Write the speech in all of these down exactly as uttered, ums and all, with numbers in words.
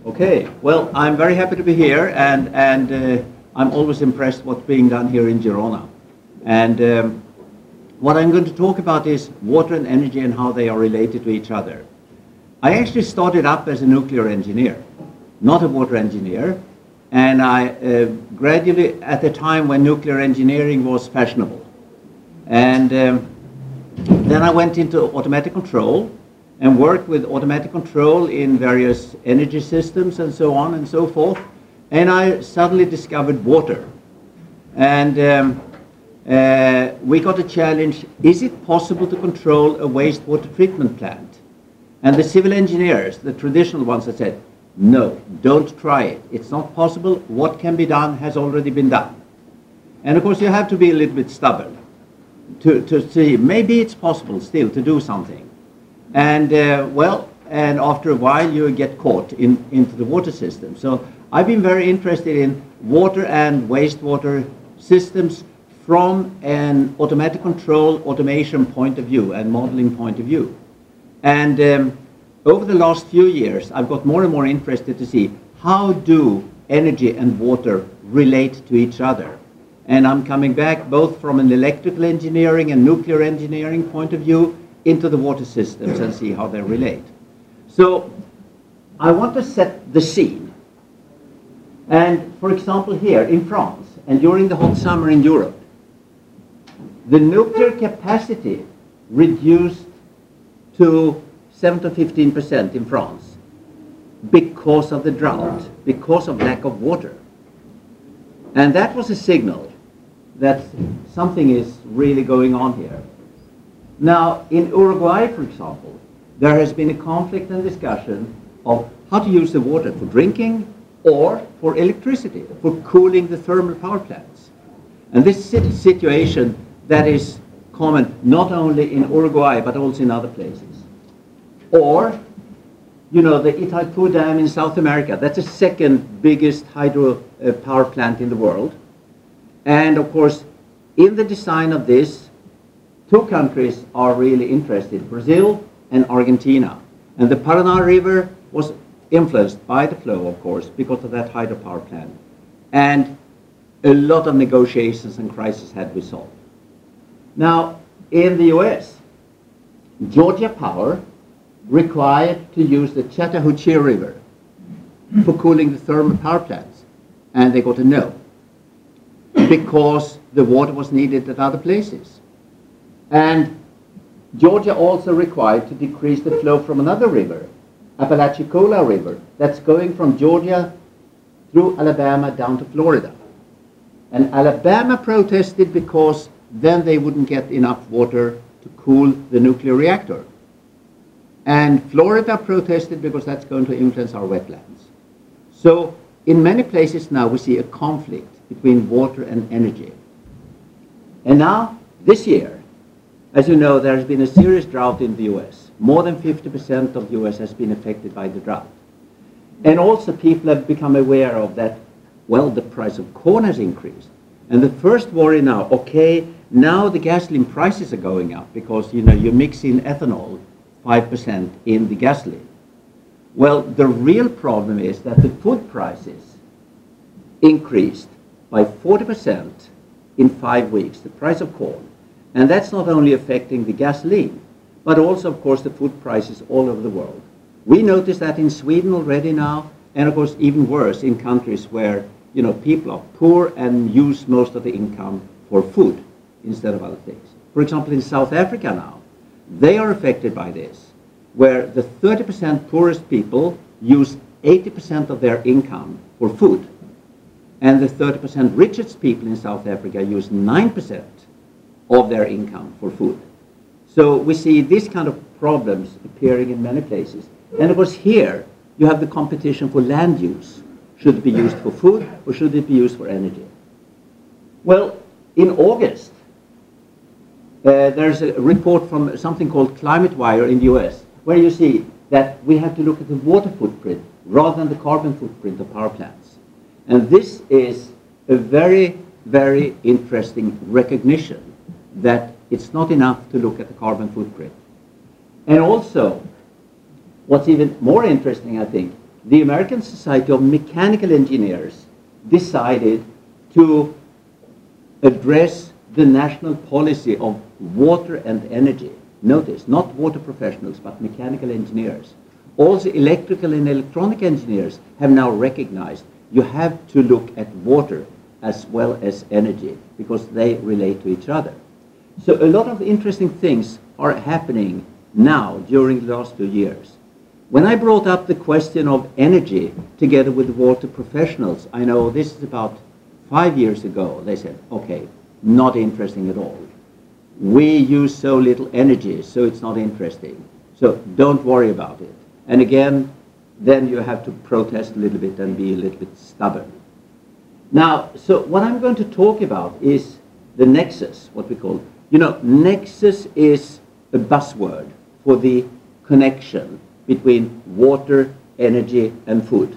Okay, well, I'm very happy to be here, and, and uh, I'm always impressed what's being done here in Girona. And um, what I'm going to talk about is water and energy and how they are related to each other. I actually started up as a nuclear engineer, not a water engineer, and I uh, gradually, at the time when nuclear engineering was fashionable. And um, then I went into automatic control and worked with automatic control in various energy systems and so on and so forth. And I suddenly discovered water. And um, uh, we got a challenge, is it possible to control a wastewater treatment plant? And the civil engineers, the traditional ones, that said, no, don't try it. It's not possible. What can be done has already been done. And of course you have to be a little bit stubborn to, to see, maybe it's possible still to do something. And uh, well, and after a while you get caught in, into the water system. So I've been very interested in water and wastewater systems from an automatic control automation point of view and modeling point of view. And um, over the last few years, I've got more and more interested to see how do energy and water relate to each other. And I'm coming back both from an electrical engineering and nuclear engineering point of view into the water systems and see how they relate. So I want to set the scene. And for example here in France and during the hot summer in Europe, the nuclear capacity reduced to seven to fifteen percent in France because of the drought, because of lack of water. And that was a signal that something is really going on here. Now, in Uruguay, for example, there has been a conflict and discussion of how to use the water for drinking or for electricity, for cooling the thermal power plants. And this situation that is common not only in Uruguay, but also in other places. Or, you know, the Itaipu Dam in South America, that's the second biggest hydro uh, power plant in the world. And of course, in the design of this, two countries are really interested, Brazil and Argentina. And the Paraná River was influenced by the flow, of course, because of that hydropower plant. And a lot of negotiations and crises had to be solved. Now, in the U S, Georgia Power required to use the Chattahoochee River for cooling the thermal power plants. And they got a no, because the water was needed at other places. And Georgia also required to decrease the flow from another river, Apalachicola River, that's going from Georgia through Alabama down to Florida. And Alabama protested because then they wouldn't get enough water to cool the nuclear reactor. And Florida protested because that's going to influence our wetlands. So in many places now we see a conflict between water and energy. And now, this year, as you know, there has been a serious drought in the U S. More than fifty percent of the U S has been affected by the drought. And also people have become aware of that, well, the price of corn has increased. And the first worry now, okay, now the gasoline prices are going up because, you know, you mix in ethanol, five percent in the gasoline. Well, the real problem is that the food prices increased by forty percent in five weeks, the price of corn. And that's not only affecting the gasoline, but also, of course, the food prices all over the world. We notice that in Sweden already now, and of course even worse in countries where, you know, people are poor and use most of the income for food instead of other things. For example, in South Africa now, they are affected by this, where the thirty percent poorest people use eighty percent of their income for food, and the thirty percent richest people in South Africa use nine percent of their income for food. So we see this kind of problems appearing in many places. And of course here you have the competition for land use. Should it be used for food or should it be used for energy? Well, in August, uh, there's a report from something called Climate Wire in the U S, where you see that we have to look at the water footprint rather than the carbon footprint of power plants. And this is a very, very interesting recognition that it's not enough to look at the carbon footprint. And also, what's even more interesting, I think, the American Society of Mechanical Engineers decided to address the national policy of water and energy. Notice, not water professionals, but mechanical engineers. Also, electrical and electronic engineers have now recognized you have to look at water as well as energy because they relate to each other. So a lot of interesting things are happening now during the last two years. When I brought up the question of energy together with water professionals, I know this is about five years ago, they said, okay, not interesting at all. We use so little energy, so it's not interesting. So don't worry about it. And again, then you have to protest a little bit and be a little bit stubborn. Now, so what I'm going to talk about is the nexus, what we call, you know, nexus is a buzzword for the connection between water, energy, and food.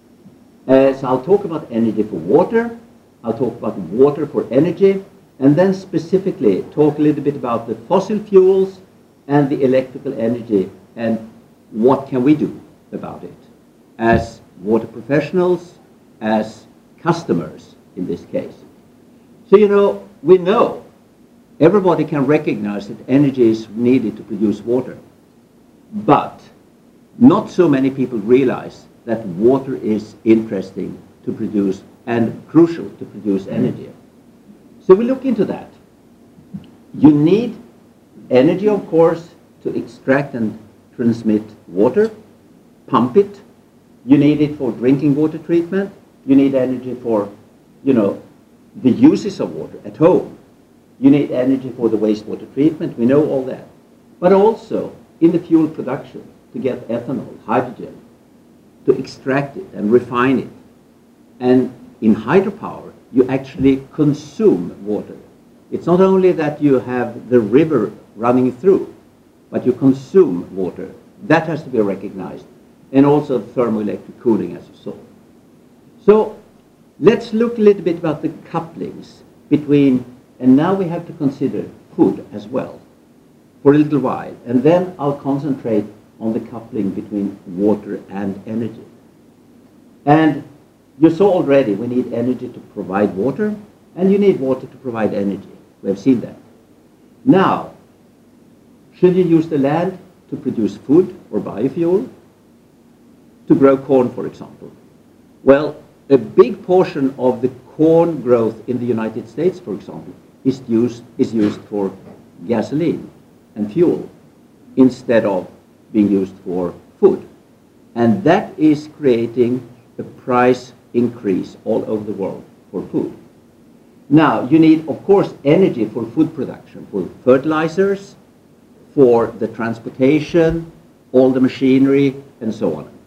Uh, so I'll talk about energy for water, I'll talk about water for energy, and then specifically talk a little bit about the fossil fuels and the electrical energy and what can we do about it as water professionals, as customers in this case. So, you know, we know everybody can recognize that energy is needed to produce water, but not so many people realize that water is interesting to produce and crucial to produce energy. So we look into that. You need energy, of course, to extract and transmit water, pump it. You need it for drinking water treatment. You need energy for, you know, the uses of water at home. You need energy for the wastewater treatment. We know all that. But also in the fuel production to get ethanol, hydrogen, to extract it and refine it. And in hydropower, you actually consume water. It's not only that you have the river running through, but you consume water. That has to be recognized. And also thermoelectric cooling, as you saw. So let's look a little bit about the couplings between, and now we have to consider food as well for a little while. And then I'll concentrate on the coupling between water and energy. And you saw already we need energy to provide water, and you need water to provide energy. We have seen that. Now, should you use the land to produce food or biofuel? To grow corn, for example? Well, a big portion of the corn growth in the United States, for example, is used, is used for gasoline and fuel instead of being used for food. And that is creating a price increase all over the world for food. Now, you need, of course, energy for food production, for fertilizers, for the transportation, all the machinery, and so on.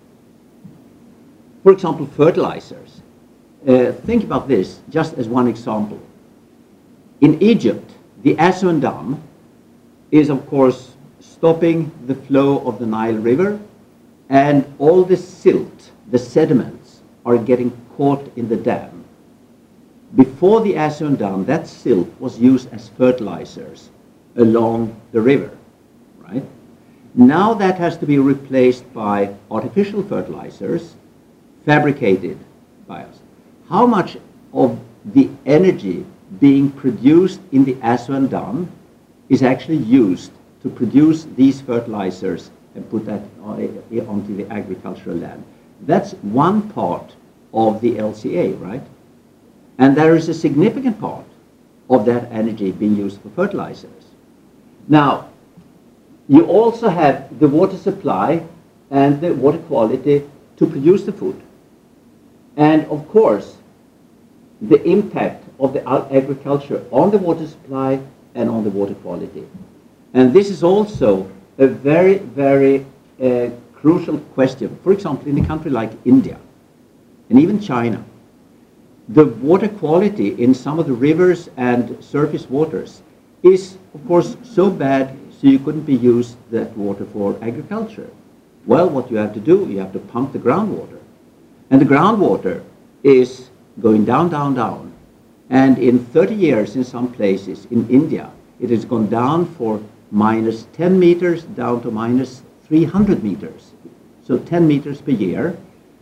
For example, fertilizers. Uh, think about this just as one example. In Egypt, the Aswan Dam is, of course, stopping the flow of the Nile River, and all the silt, the sediments, are getting caught in the dam. Before the Aswan Dam, that silt was used as fertilizers along the river, right? Now that has to be replaced by artificial fertilizers fabricated by us. How much of the energy being produced in the Aswan Dam is actually used to produce these fertilizers and put that onto the agricultural land? That's one part of the L C A, right? And there is a significant part of that energy being used for fertilizers. Now, you also have the water supply and the water quality to produce the food. And of course, the impact of the agriculture on the water supply and on the water quality. And this is also a very, very uh, crucial question. For example, in a country like India and even China, the water quality in some of the rivers and surface waters is, of course, so bad so you couldn't be used that water for agriculture. Well, what you have to do, you have to pump the groundwater. And the groundwater is going down, down, down. And in thirty years in some places in India, it has gone down for minus ten meters down to minus three hundred meters. So ten meters per year.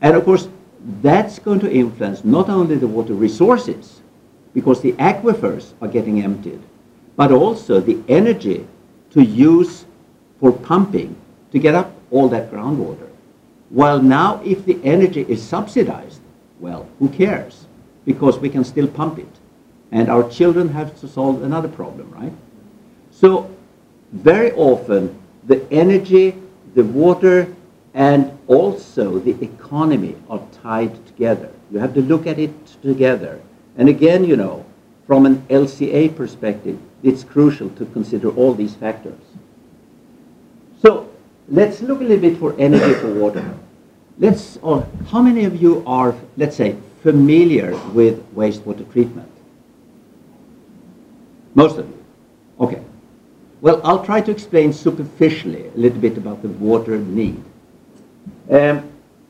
And of course, that's going to influence not only the water resources, because the aquifers are getting emptied, but also the energy to use for pumping to get up all that groundwater. Well, now if the energy is subsidized, well, who cares? Because we can still pump it. And our children have to solve another problem, right? So very often the energy, the water, and also the economy are tied together. You have to look at it together. And again, you know, from an L C A perspective, it's crucial to consider all these factors. So let's look a little bit for energy for water. Let's, or how many of you are, let's say, familiar with wastewater treatment? Most of you. Okay. Well, I'll try to explain superficially a little bit about the water need. Um,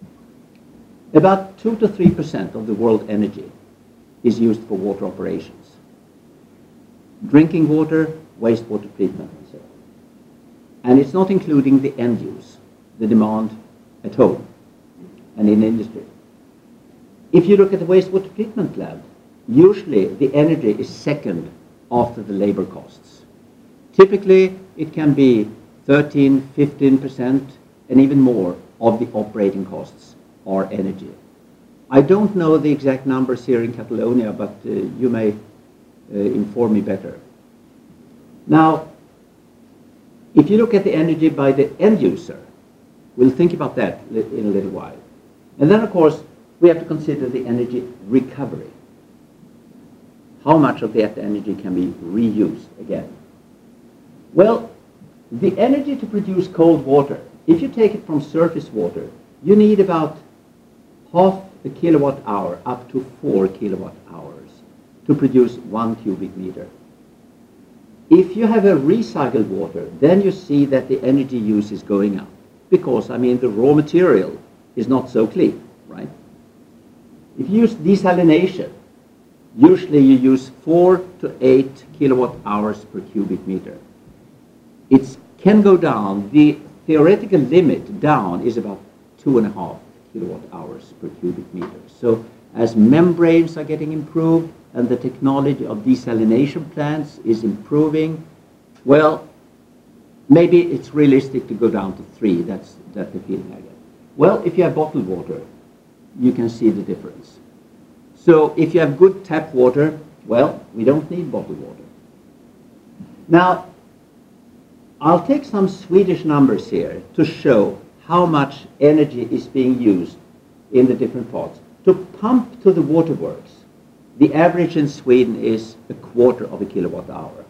about two to three percent of the world energy is used for water operations. Drinking water, wastewater treatment, and so on. And it's not including the end use, the demand at home and in industry. If you look at the wastewater treatment plant, usually the energy is second after the labor costs. Typically, it can be thirteen, fifteen percent, and even more of the operating costs are energy. I don't know the exact numbers here in Catalonia, but uh, you may uh, inform me better. Now, if you look at the energy by the end user, we'll think about that in a little while. And then, of course, we have to consider the energy recovery. How much of that energy can be reused again? Well, the energy to produce cold water, if you take it from surface water, you need about half a kilowatt hour up to four kilowatt hours to produce one cubic meter. If you have a recycled water, then you see that the energy use is going up because, I mean, the raw material is not so clean, right? If you use desalination, usually you use four to eight kilowatt hours per cubic meter. It can go down. The theoretical limit down is about two and a half kilowatt hours per cubic meter. So as membranes are getting improved and the technology of desalination plants is improving, well, maybe it's realistic to go down to three. That's, that's the feeling I get. Well, if you have bottled water, you can see the difference. So if you have good tap water, well, we don't need bottled water. Now, I'll take some Swedish numbers here to show how much energy is being used in the different parts. To pump to the waterworks, the average in Sweden is a quarter of a kilowatt hour.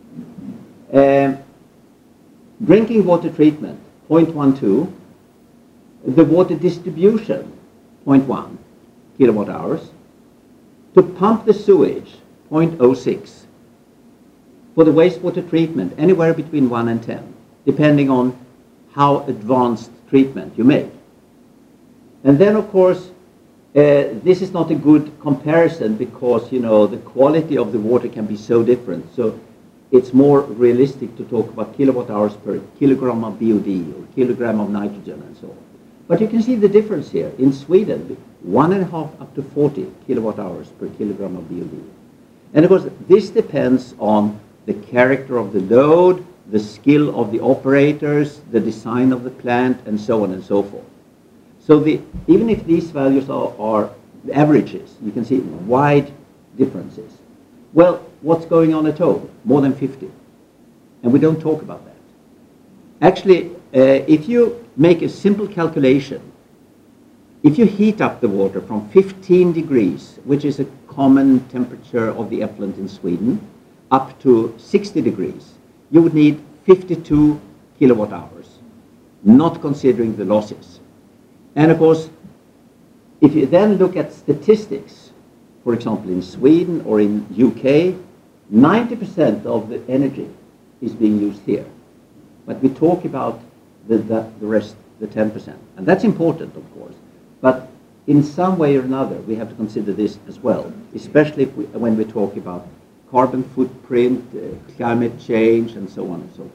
Um, drinking water treatment, zero point one two. The water distribution, zero point one kilowatt hours. To pump the sewage, zero point zero six. For the wastewater treatment, anywhere between one and ten, depending on how advanced treatment you make. And then, of course, uh, this is not a good comparison because, you know, the quality of the water can be so different. So it's more realistic to talk about kilowatt hours per kilogram of B O D or kilogram of nitrogen and so on. But you can see the difference here. In Sweden, one and a half up to forty kilowatt hours per kilogram of B O D. And of course, this depends on the character of the load, the skill of the operators, the design of the plant, and so on and so forth. So the, even if these values are, are averages, you can see wide differences. Well, what's going on at home? More than fifty. And we don't talk about that. Actually, uh, if you make a simple calculation, if you heat up the water from fifteen degrees, which is a common temperature of the effluent in Sweden, up to sixty degrees, you would need fifty-two kilowatt hours, not considering the losses. And of course, if you then look at statistics, for example, in Sweden or in U K, ninety percent of the energy is being used here. But we talk about the, the, the rest, the ten percent. And that's important, of course. But in some way or another, we have to consider this as well, especially if we, when we talk about carbon footprint, uh, climate change, and so on and so forth.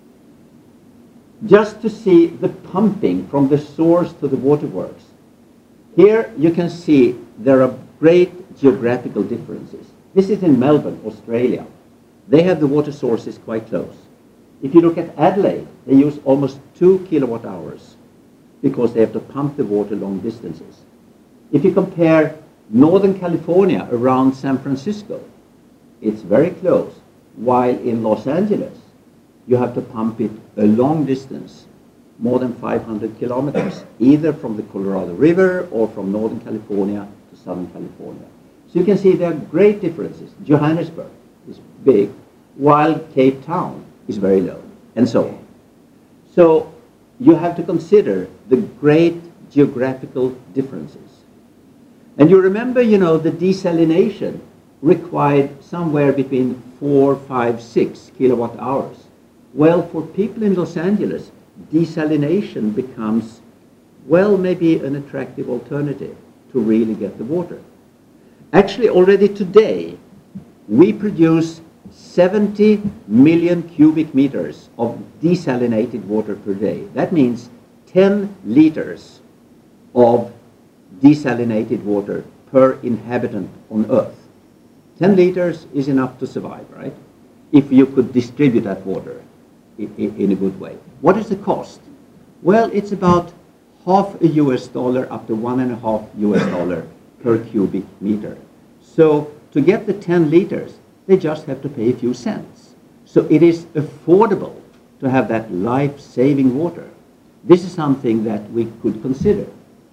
Just to see the pumping from the source to the waterworks, Here you can see there are great geographical differences. This is in Melbourne, Australia. They have the water sources quite close. If you look at Adelaide, they use almost two kilowatt hours because they have to pump the water long distances. If you compare Northern California around San Francisco, it's very close, while in Los Angeles, you have to pump it a long distance, more than five hundred kilometers, either from the Colorado River or from Northern California to Southern California. So you can see there are great differences. Johannesburg is big, while Cape Town is very low, and so on. So you have to consider the great geographical differences. And you remember, you know, the desalination required somewhere between four, five, six kilowatt hours. Well, for people in Los Angeles, desalination becomes, well, maybe an attractive alternative to really get the water. Actually, already today, we produce seventy million cubic meters of desalinated water per day. That means ten liters of desalinated water per inhabitant on Earth. ten liters is enough to survive, right? If you could distribute that water in, in, in a good way. What is the cost? Well, it's about half a U S dollar up to one and a half U S dollar per cubic meter. So to get the ten liters, they just have to pay a few cents. So it is affordable to have that life-saving water. This is something that we could consider.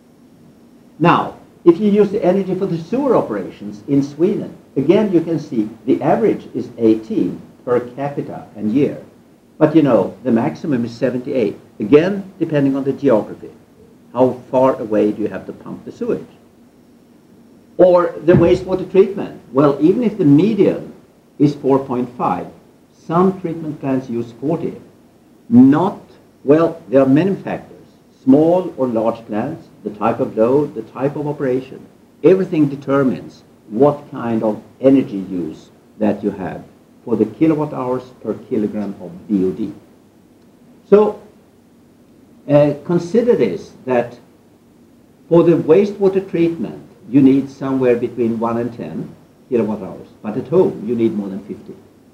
Now, if you use the energy for the sewer operations in Sweden, again you can see the average is eighteen per capita and year. But you know, the maximum is seventy-eight. Again, depending on the geography. How far away do you have to pump the sewage? Or the wastewater treatment. Well, even if the median is four point five, some treatment plants use forty. Not, well, there are many factors. Small or large plants, the type of load, the type of operation. Everything determines what kind of energy use that you have for the kilowatt hours per kilogram of B O D. So uh, consider this, that for the wastewater treatment, you need somewhere between one and ten kilowatt hours, but at home you need more than fifty.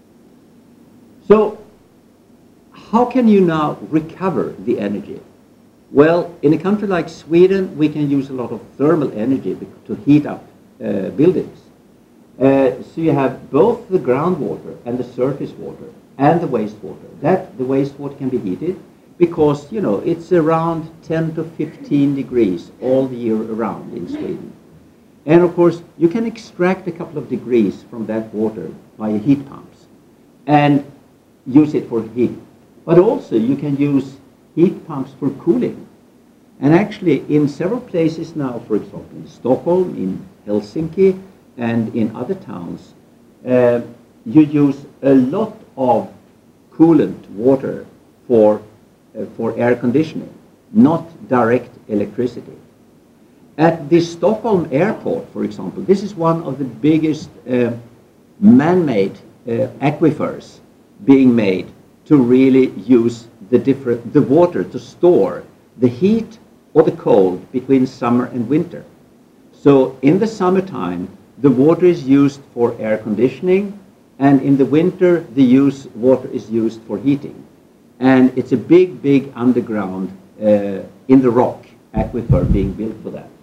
So how can you now recover the energy? Well, in a country like Sweden, we can use a lot of thermal energy to heat up uh, buildings. Uh, so you have both the groundwater and the surface water and the wastewater. That the wastewater can be heated because, you know, it's around ten to fifteen degrees all the year around in Sweden. And of course, you can extract a couple of degrees from that water via heat pumps and use it for heat. But also you can use heat pumps for cooling. And actually in several places now, for example, in Stockholm, in Helsinki, and in other towns, uh, you use a lot of coolant water for, uh, for air conditioning, not direct electricity. At the Stockholm airport, for example, this is one of the biggest uh, man-made uh, aquifers being made to really use the, different, the water to store the heat or the cold between summer and winter. So in the summertime, the water is used for air conditioning, and in the winter, the use, water is used for heating. And it's a big, big underground uh, in the rock aquifer being built for that.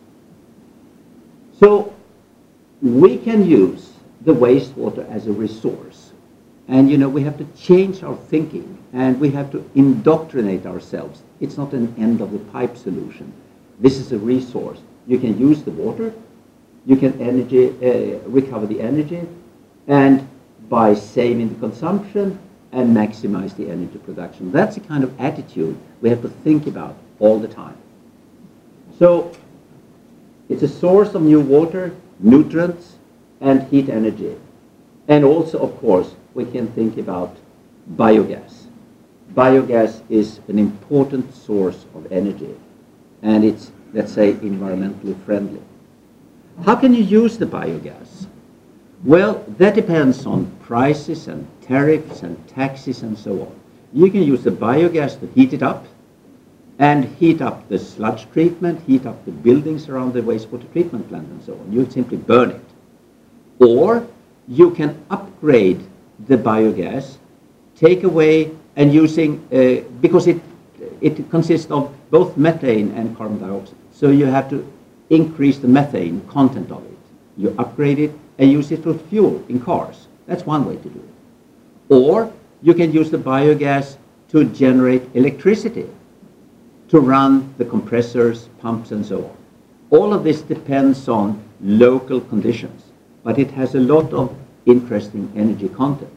So we can use the wastewater as a resource. And, you know, we have to change our thinking, and we have to indoctrinate ourselves. It's not an end-of-the-pipe solution. This is a resource. You can use the water, you can energy, uh, recover the energy, and by saving the consumption and maximize the energy production. That's the kind of attitude we have to think about all the time. So it's a source of new water, nutrients, and heat energy. And also, of course, we can think about biogas. Biogas is an important source of energy, and it's, let's say, environmentally friendly. How can you use the biogas? Well, that depends on prices and tariffs and taxes and so on. You can use the biogas to heat it up, and heat up the sludge treatment, heat up the buildings around the wastewater treatment plant and so on. You simply burn it. Or you can upgrade the biogas, take away and using, uh, because it, it consists of both methane and carbon dioxide. So you have to increase the methane content of it. You upgrade it and use it for fuel in cars. That's one way to do it. Or you can use the biogas to generate electricity, to run the compressors, pumps, and so on. All of this depends on local conditions, but it has a lot of interesting energy content.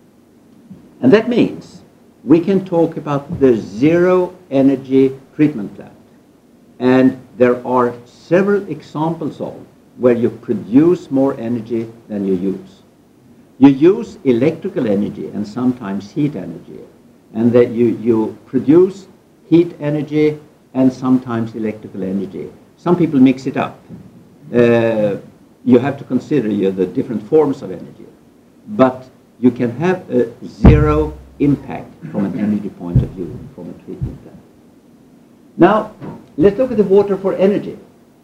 And that means we can talk about the zero energy treatment plant. And there are several examples of where you produce more energy than you use. You use electrical energy and sometimes heat energy, and that you, you produce heat energy and sometimes electrical energy. Some people mix it up. Uh, you have to consider you know, the different forms of energy. But you can have a zero impact from an energy point of view from a treatment plant. Now, let's look at the water for energy.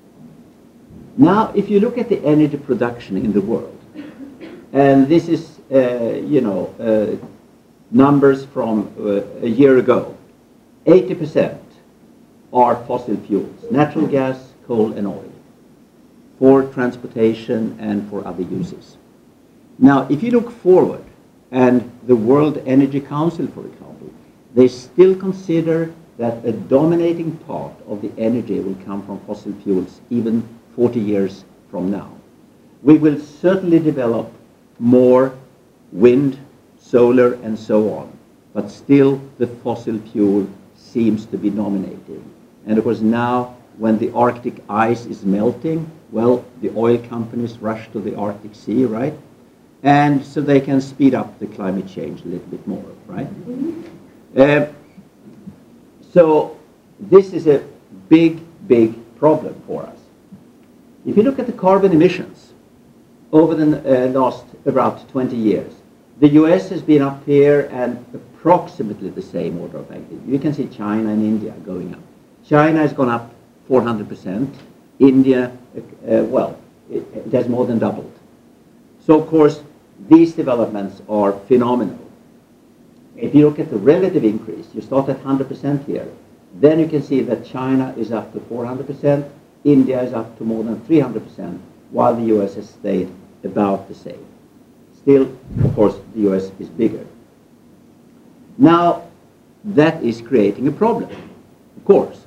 Now, if you look at the energy production in the world, and this is, uh, you know, uh, numbers from uh, a year ago, eighty percent are fossil fuels, natural gas, coal, and oil, for transportation and for other uses. Now, if you look forward, and the World Energy Council, for example, they still consider that a dominating part of the energy will come from fossil fuels even forty years from now. We will certainly develop more wind, solar, and so on, but still the fossil fuel seems to be dominating. And of course now, when the Arctic ice is melting, well, the oil companies rush to the Arctic Sea, right? And so they can speed up the climate change a little bit more, right? Mm-hmm. uh, so this is a big, big problem for us. If you look at the carbon emissions over the uh, last about twenty years, the U S has been up here and approximately the same order of magnitude. You can see China and India going up. China has gone up four hundred percent. India, uh, well, it, it has more than doubled. So, of course, these developments are phenomenal. If you look at the relative increase, you start at one hundred percent here. Then you can see that China is up to four hundred percent, India is up to more than three hundred percent, while the U S has stayed about the same. Still, of course, the U S is bigger. Now, that is creating a problem, of course.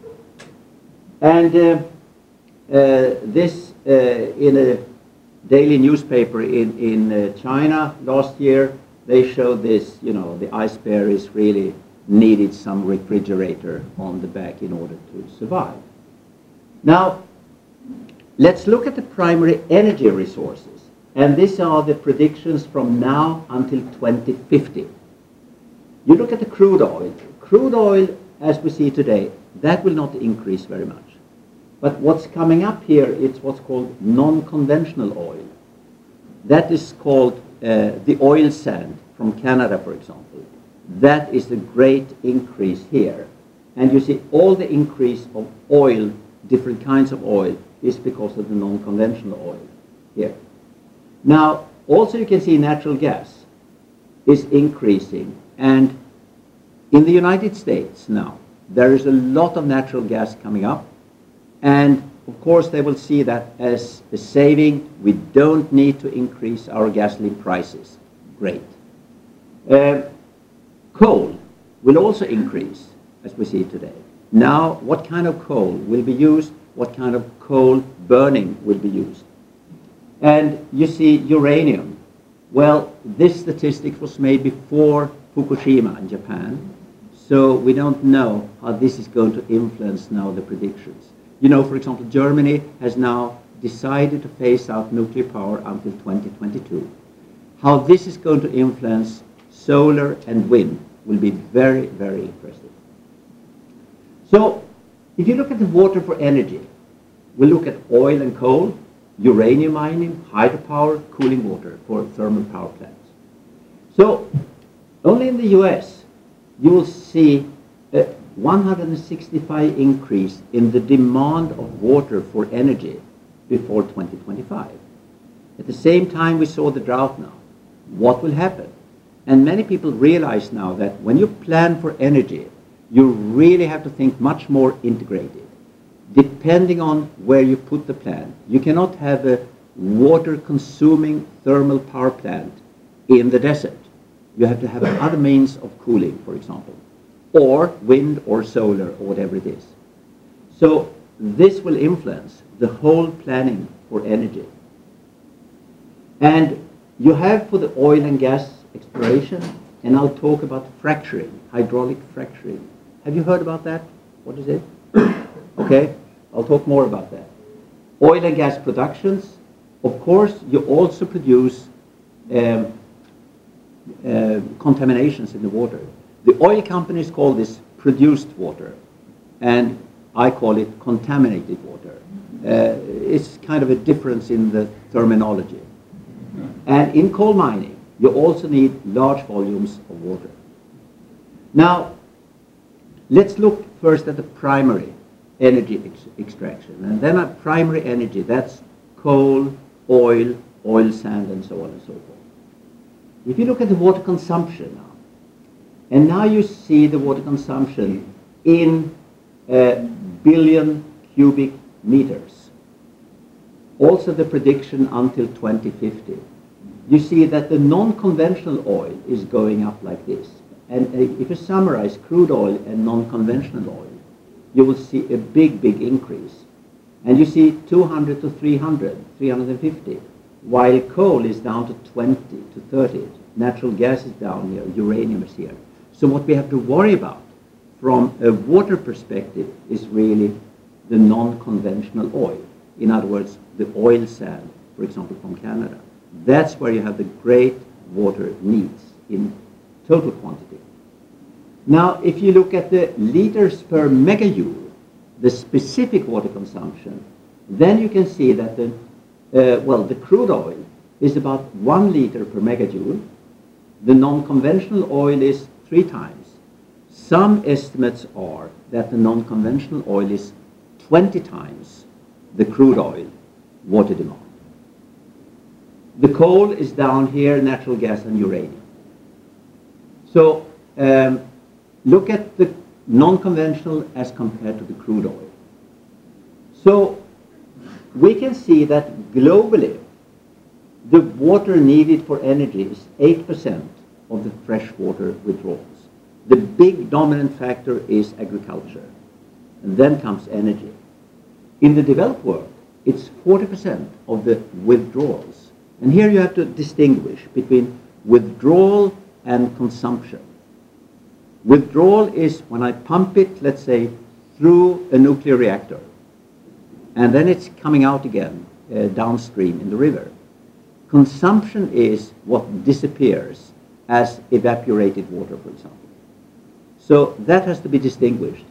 And uh, uh, this, uh, in a daily newspaper in, in uh, China last year, they showed this, you know, the ice bears really needed some refrigerator on the back in order to survive. Now, let's look at the primary energy resources. And these are the predictions from now until twenty fifty. You look at the crude oil. Crude oil, as we see today, that will not increase very much. But what's coming up here is what's called non-conventional oil. That is called uh, the oil sand from Canada, for example. That is a great increase here. And you see all the increase of oil, different kinds of oil, is because of the non-conventional oil here. Now, also you can see natural gas is increasing. And in the United States now, there is a lot of natural gas coming up. And of course, they will see that as a saving. We don't need to increase our gasoline prices. Great. Uh, coal will also increase, as we see today. Now, what kind of coal will be used? What kind of coal burning will be used? And you see uranium. Well, this statistic was made before Fukushima in Japan. So we don't know how this is going to influence now the predictions. You know, for example, Germany has now decided to phase out nuclear power until twenty twenty-two. How this is going to influence solar and wind will be very, very interesting. So, if you look at the water for energy, we'll look at oil and coal, uranium mining, hydropower, cooling water for thermal power plants. So, only in the U S you will see a one hundred sixty-five increase in the demand of water for energy before twenty twenty-five. At the same time, we saw the drought now. What will happen? And many people realize now that when you plan for energy, you really have to think much more integrated. Depending on where you put the plant, you cannot have a water-consuming thermal power plant in the desert. You have to have other means of cooling, for example, or wind or solar or whatever it is. So this will influence the whole planning for energy. And you have for the oil and gas exploration, and I'll talk about fracturing, hydraulic fracturing. Have you heard about that? What is it? Okay, I'll talk more about that. Oil and gas productions, of course, you also produce um, uh, contaminations in the water. The oil companies call this produced water, and I call it contaminated water. Uh, it's kind of a difference in the terminology. And in coal mining, you also need large volumes of water. Now, let's look first at the primary energy ex extraction. And then at primary energy, that's coal, oil, oil sand, and so on and so forth. If you look at the water consumption now, and now you see the water consumption in uh, billion cubic meters. Also the prediction until twenty fifty. You see that the non-conventional oil is going up like this. And uh, if you summarize crude oil and non-conventional oil, you will see a big, big increase. And you see two hundred to three hundred, three hundred fifty, while coal is down to twenty to thirty. Natural gas is down here, uranium is here. So what we have to worry about from a water perspective is really the non-conventional oil. In other words, the oil sand, for example, from Canada. That's where you have the great water needs in total quantity. Now, if you look at the liters per megajoule, the specific water consumption, then you can see that the, uh, well, the crude oil is about one liter per megajoule. The non-conventional oil is three times. Some estimates are that the non-conventional oil is twenty times the crude oil water demand. The coal is down here, natural gas and uranium. So um, look at the non-conventional as compared to the crude oil. So we can see that globally, the water needed for energy is eight percent of the freshwater withdrawals. The big dominant factor is agriculture, and then comes energy. In the developed world, it's forty percent of the withdrawals. And here you have to distinguish between withdrawal and consumption. Withdrawal is when I pump it, let's say, through a nuclear reactor, and then it's coming out again uh, downstream in the river. Consumption is what disappears as evaporated water, for example. So that has to be distinguished.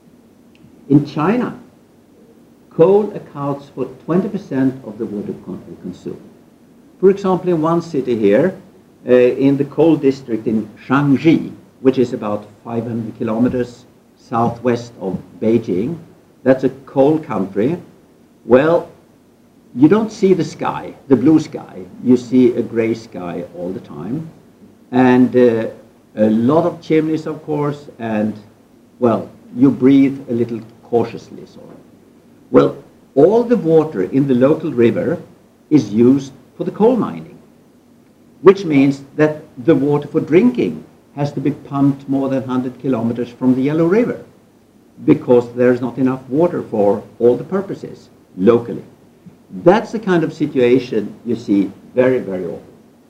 In China, coal accounts for twenty percent of the water con consumed. For example, in one city here, uh, in the coal district in Shaanxi, which is about five hundred kilometers southwest of Beijing, that's a coal country. Well, you don't see the sky, the blue sky. You see a gray sky all the time. And uh, a lot of chimneys, of course, and, well, you breathe a little cautiously, sort of. Well, all the water in the local river is used for the coal mining, which means that the water for drinking has to be pumped more than one hundred kilometers from the Yellow River because there's not enough water for all the purposes locally. That's the kind of situation you see very, very often.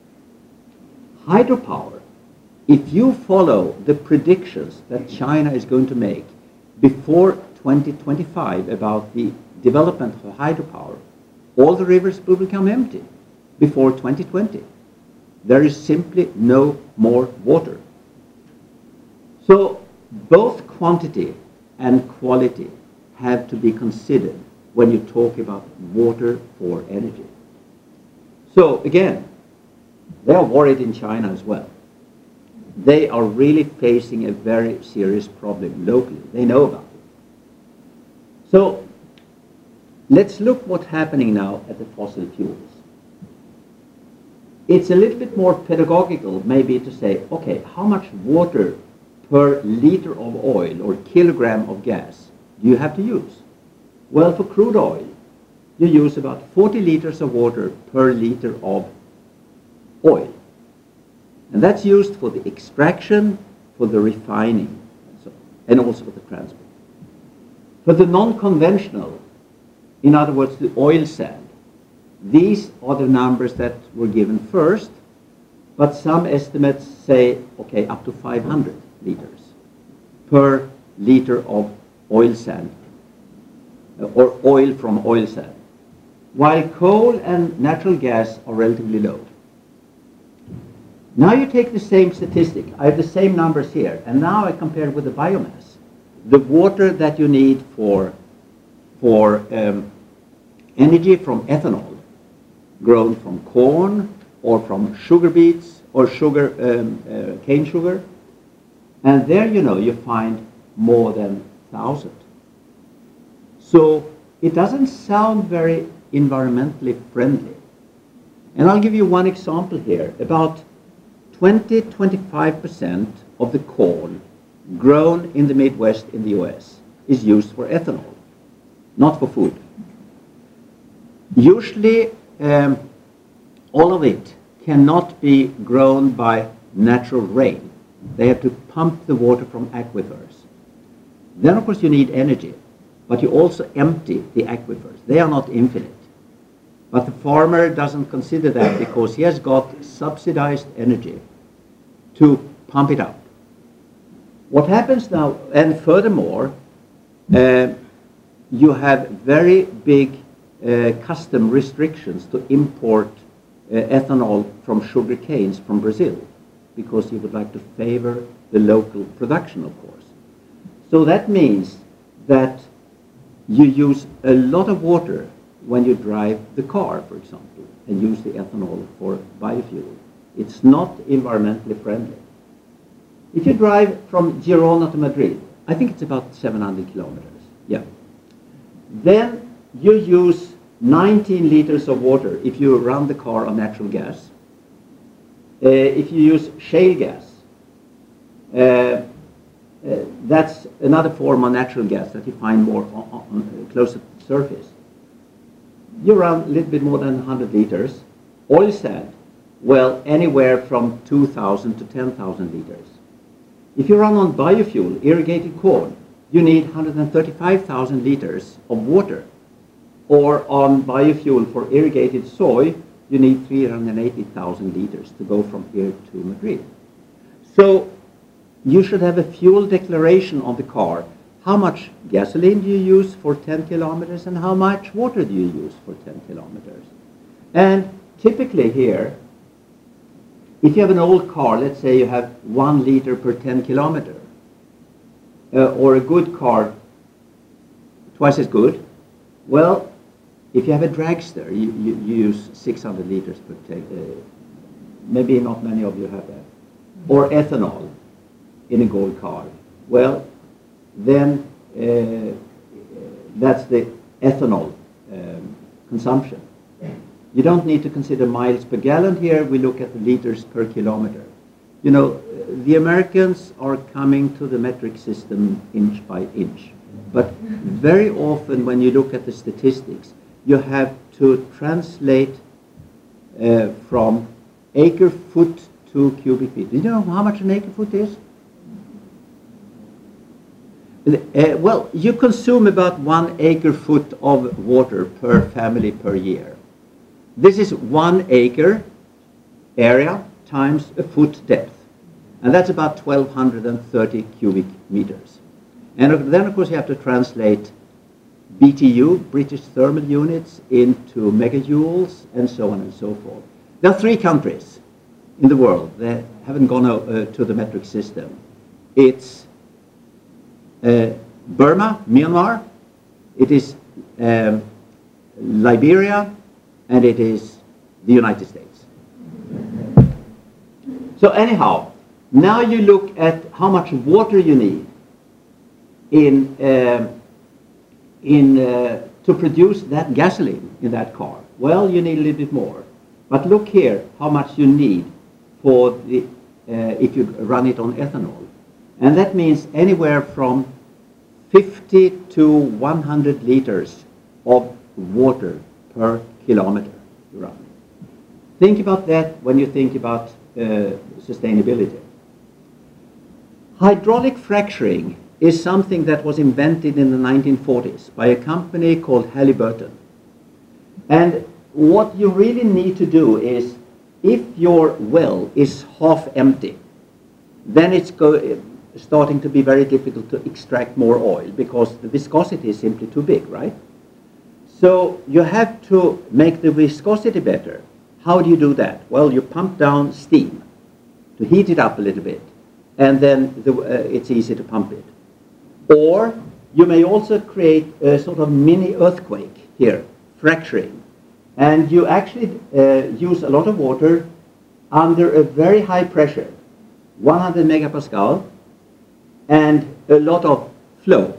Hydropower, if you follow the predictions that China is going to make before twenty twenty-five about the development of hydropower, all the rivers will become empty before twenty twenty. There is simply no more water. So both quantity and quality have to be considered when you talk about water for energy. So again, they are worried in China as well. they are really facing a very serious problem locally. They know about it. So let's look what's happening now at the fossil fuels. It's a little bit more pedagogical maybe to say, okay, how much water per liter of oil or kilogram of gas do you have to use? Well, for crude oil, you use about forty liters of water per liter of oil. And that's used for the extraction, for the refining, and, so, and also for the transport. For the non-conventional, in other words, the oil sand, these are the numbers that were given first, but some estimates say, okay, up to five hundred liters per liter of oil sand, or oil from oil sand, while coal and natural gas are relatively low. Now you take the same statistic, I have the same numbers here, and now I compare it with the biomass. The water that you need for, for um, energy from ethanol, grown from corn or from sugar beets or sugar, um, uh, cane sugar, and there you know you find more than one thousand. So it doesn't sound very environmentally friendly. And I'll give you one example here. About twenty to twenty-five percent of the corn grown in the Midwest in the U S is used for ethanol, not for food. Usually, um, all of it cannot be grown by natural rain. They have to pump the water from aquifers. Then, of course, you need energy, but you also empty the aquifers. They are not infinite. But the farmer doesn't consider that because he has got subsidized energy to pump it up. What happens now, and furthermore, uh, you have very big uh, custom restrictions to import uh, ethanol from sugar canes from Brazil, because you would like to favor the local production, of course. So that means that you use a lot of water when you drive the car, for example, and use the ethanol for biofuel. It's not environmentally friendly. If you drive from Girona to Madrid, I think it's about seven hundred kilometers, yeah. Then you use nineteen liters of water if you run the car on natural gas. Uh, if you use shale gas, uh, uh, that's another form of natural gas that you find more on, on, closer to the surface. You run a little bit more than one hundred liters. Oil sand, well, anywhere from two thousand to ten thousand liters. If you run on biofuel, irrigated corn, you need one hundred thirty-five thousand liters of water. Or on biofuel for irrigated soy, you need three hundred eighty thousand liters to go from here to Madrid. So you should have a fuel declaration on the car. How much gasoline do you use for ten kilometers and how much water do you use for ten kilometers? And typically here, if you have an old car, let's say you have one liter per ten kilometer, uh, or a good car, twice as good, well, if you have a dragster, you, you, you use six hundred liters per ten, uh, maybe not many of you have that, or ethanol in a gold car. Well, then uh, that's the ethanol um, consumption. You don't need to consider miles per gallon here. We look at the liters per kilometer. You know, the Americans are coming to the metric system inch by inch. But very often when you look at the statistics, you have to translate uh, from acre foot to cubic feet. Do you know how much an acre foot is? Uh, well, you consume about one acre foot of water per family per year. This is one acre area times a foot depth. And that's about twelve thirty cubic meters. And then, of course, you have to translate B T U, British thermal units, into megajoules, and so on and so forth. There are three countries in the world that haven't gone uh, to the metric system. It's uh, Burma, Myanmar, it is um, Liberia, and it is the United States. So anyhow, Now you look at how much water you need in, uh, in, uh, to produce that gasoline in that car. Well, you need a little bit more. But look here how much you need for the, uh, if you run it on ethanol. And that means anywhere from fifty to one hundred liters of water per kilometer you run. Think about that when you think about uh, sustainability. Hydraulic fracturing is something that was invented in the nineteen forties by a company called Halliburton. And what you really need to do is, if your well is half empty, then it's go starting to be very difficult to extract more oil because the viscosity is simply too big, right? So you have to make the viscosity better. How do you do that? Well, you pump down steam to heat it up a little bit, and then the, uh, it's easy to pump it. Or you may also create a sort of mini earthquake here, fracturing. And you actually uh, use a lot of water under a very high pressure, one hundred megapascal, and a lot of flow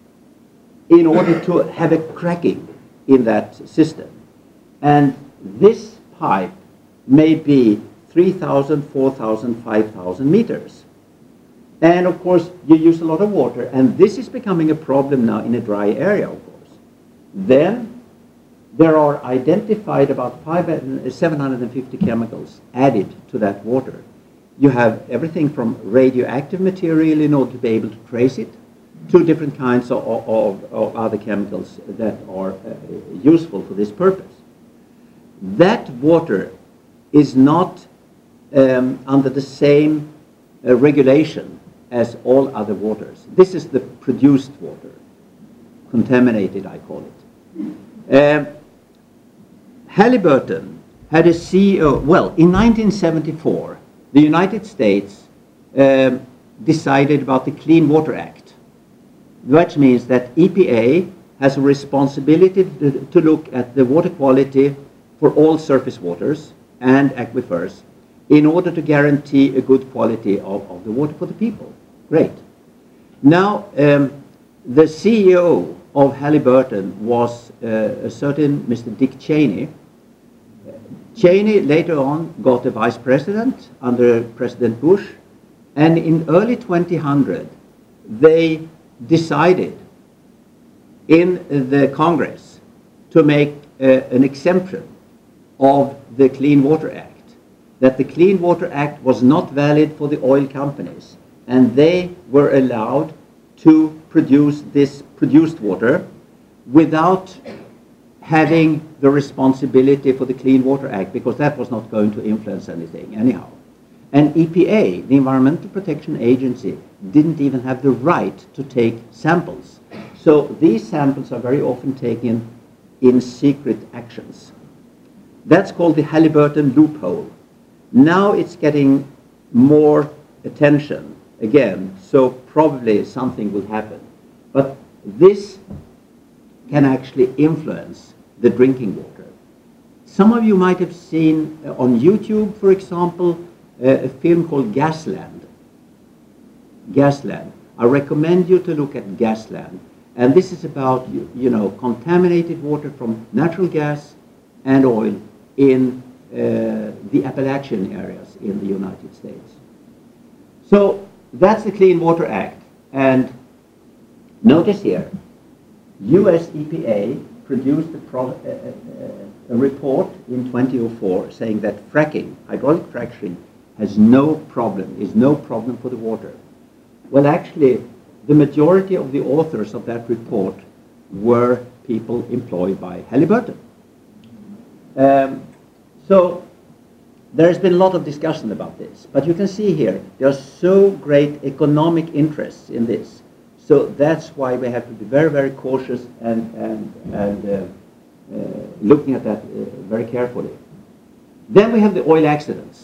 in order to have a cracking in that system. And this pipe may be three thousand, four thousand, five thousand meters. And of course, you use a lot of water, and this is becoming a problem now in a dry area, of course. Then there are identified about seven hundred fifty chemicals added to that water. You have everything from radioactive material in order to be able to trace it, to different kinds of, of, of other chemicals that are uh, useful for this purpose. That water is not um, under the same uh, regulation as all other waters. This is the produced water, contaminated, I call it. Uh, Halliburton had a C E O, well, in nineteen seventy-four, the United States um, decided about the Clean Water Act, which means that E P A has a responsibility to, to look at the water quality for all surface waters and aquifers in order to guarantee a good quality of, of the water for the people. Great. Now, um, the C E O of Halliburton was uh, a certain Mister Dick Cheney. Cheney later on got a vice president under President Bush, and in early twenty hundred they decided in the Congress to make uh, an exemption of the Clean Water Act, that the Clean Water Act was not valid for the oil companies, and they were allowed to produce this produced water without having the responsibility for the Clean Water Act, because that was not going to influence anything anyhow. And E P A, the Environmental Protection Agency, didn't even have the right to take samples. So these samples are very often taken in secret actions. That's called the Halliburton loophole. Now it's getting more attention again, so probably something will happen. But this can actually influence the drinking water. Some of you might have seen uh, on YouTube, for example, uh, a film called Gasland. Gasland. I recommend you to look at Gasland. And this is about, you, you know, contaminated water from natural gas and oil in uh, the Appalachian areas in the United States. So that's the Clean Water Act. And notice here, U S E P A produced a, pro a, a, a report in twenty oh four saying that fracking, hydraulic fracturing, has no problem, is no problem for the water. Well, actually, the majority of the authors of that report were people employed by Halliburton. Um, so there's been a lot of discussion about this, but you can see here, there are so great economic interests in this. So that's why we have to be very, very cautious and, and, and uh, uh, looking at that uh, very carefully. Then we have the oil accidents.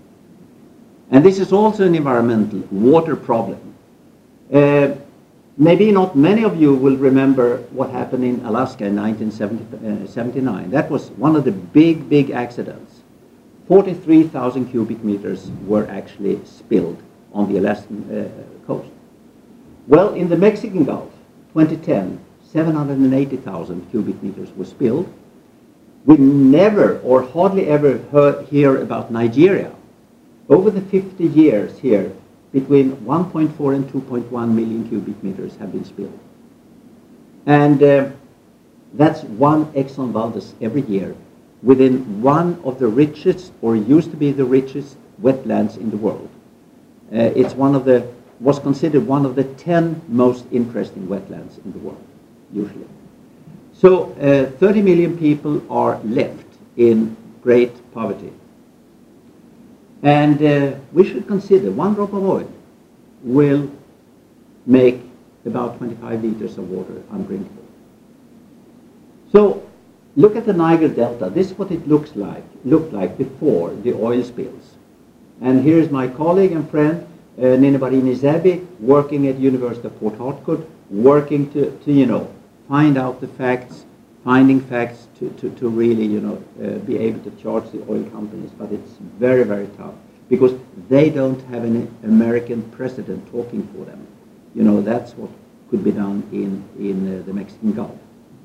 And this is also an environmental water problem. Uh, maybe not many of you will remember what happened in Alaska in nineteen seventy-nine. That was one of the big, big accidents. forty-three thousand cubic meters were actually spilled on the Alaskan uh, coast. Well, in the Mexican Gulf, twenty ten, seven hundred eighty thousand cubic meters was spilled. We never or hardly ever heard, hear about Nigeria. Over the fifty years here, between one point four and two point one million cubic meters have been spilled. And uh, that's one Exxon Valdez every year within one of the richest, or used to be the richest, wetlands in the world. Uh, it's one of the, was considered one of the ten most interesting wetlands in the world, usually. So uh, thirty million people are left in great poverty. And uh, we should consider one drop of oil will make about twenty-five liters of water undrinkable. So look at the Niger Delta. This is what it looks like, looked like before the oil spills. And here's my colleague and friend, uh, Ninibarini Zebi, working at University of Port Harcourt, working to, to you know, find out the facts, finding facts to, to, to really, you know, uh, be able to charge the oil companies. But it's very, very tough because they don't have an American president talking for them. You know, that's what could be done in, in uh, the Mexican Gulf.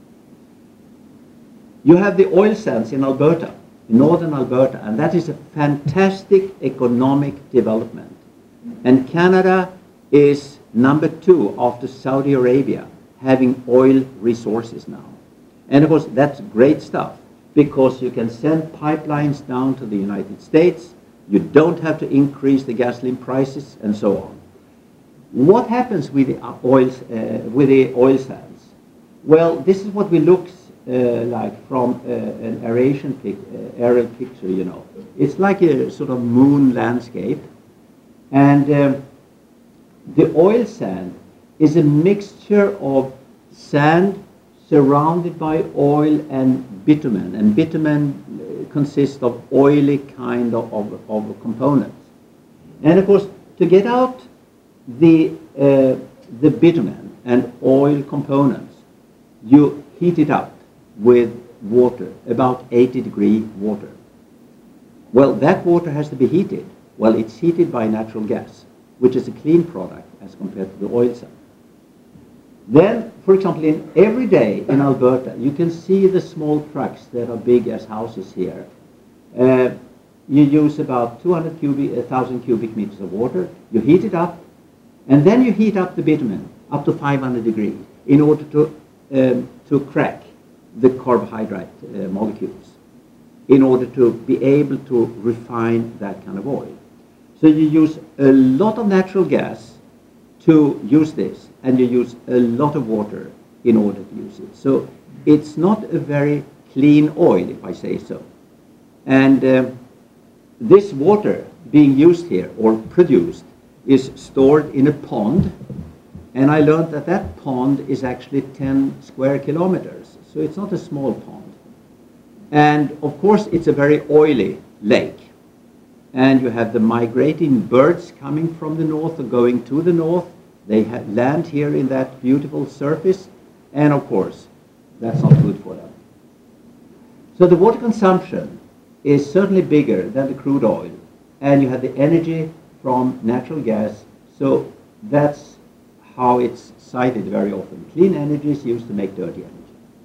You have the oil sands in Alberta, in northern Alberta, and that is a fantastic economic development. And Canada is number two after Saudi Arabia, having oil resources now. And of course, that's great stuff because you can send pipelines down to the United States. You don't have to increase the gasoline prices and so on. What happens with the oils, uh, with the oil sands? Well, this is what we look uh, like from uh, an aeration pic, uh, aerial picture. You know, it's like a sort of moon landscape, and um, the oil sand is a mixture of sand surrounded by oil and bitumen, and bitumen uh, consists of oily kind of, of, of components. And of course, to get out the, uh, the bitumen and oil components, you heat it up with water, about eighty degree water. Well, that water has to be heated. Well, it's heated by natural gas, which is a clean product as compared to the oil sand. Then, for example, in every day in Alberta, you can see the small trucks that are big as houses here. Uh, you use about two hundred cubic, one thousand cubic meters of water. You heat it up, and then you heat up the bitumen up to five hundred degrees in order to, um, to crack the carbohydrate uh, molecules, in order to be able to refine that kind of oil. So you use a lot of natural gas to use this, and you use a lot of water in order to use it. So it's not a very clean oil, if I say so. And um, this water being used here, or produced, is stored in a pond, and I learned that that pond is actually ten square kilometers, so it's not a small pond. And of course, it's a very oily lake. And you have the migrating birds coming from the north or going to the north. They land here in that beautiful surface, and of course, that's not good for them. So the water consumption is certainly bigger than the crude oil, and you have the energy from natural gas, so that's how it's cited very often. Clean energy is used to make dirty energy.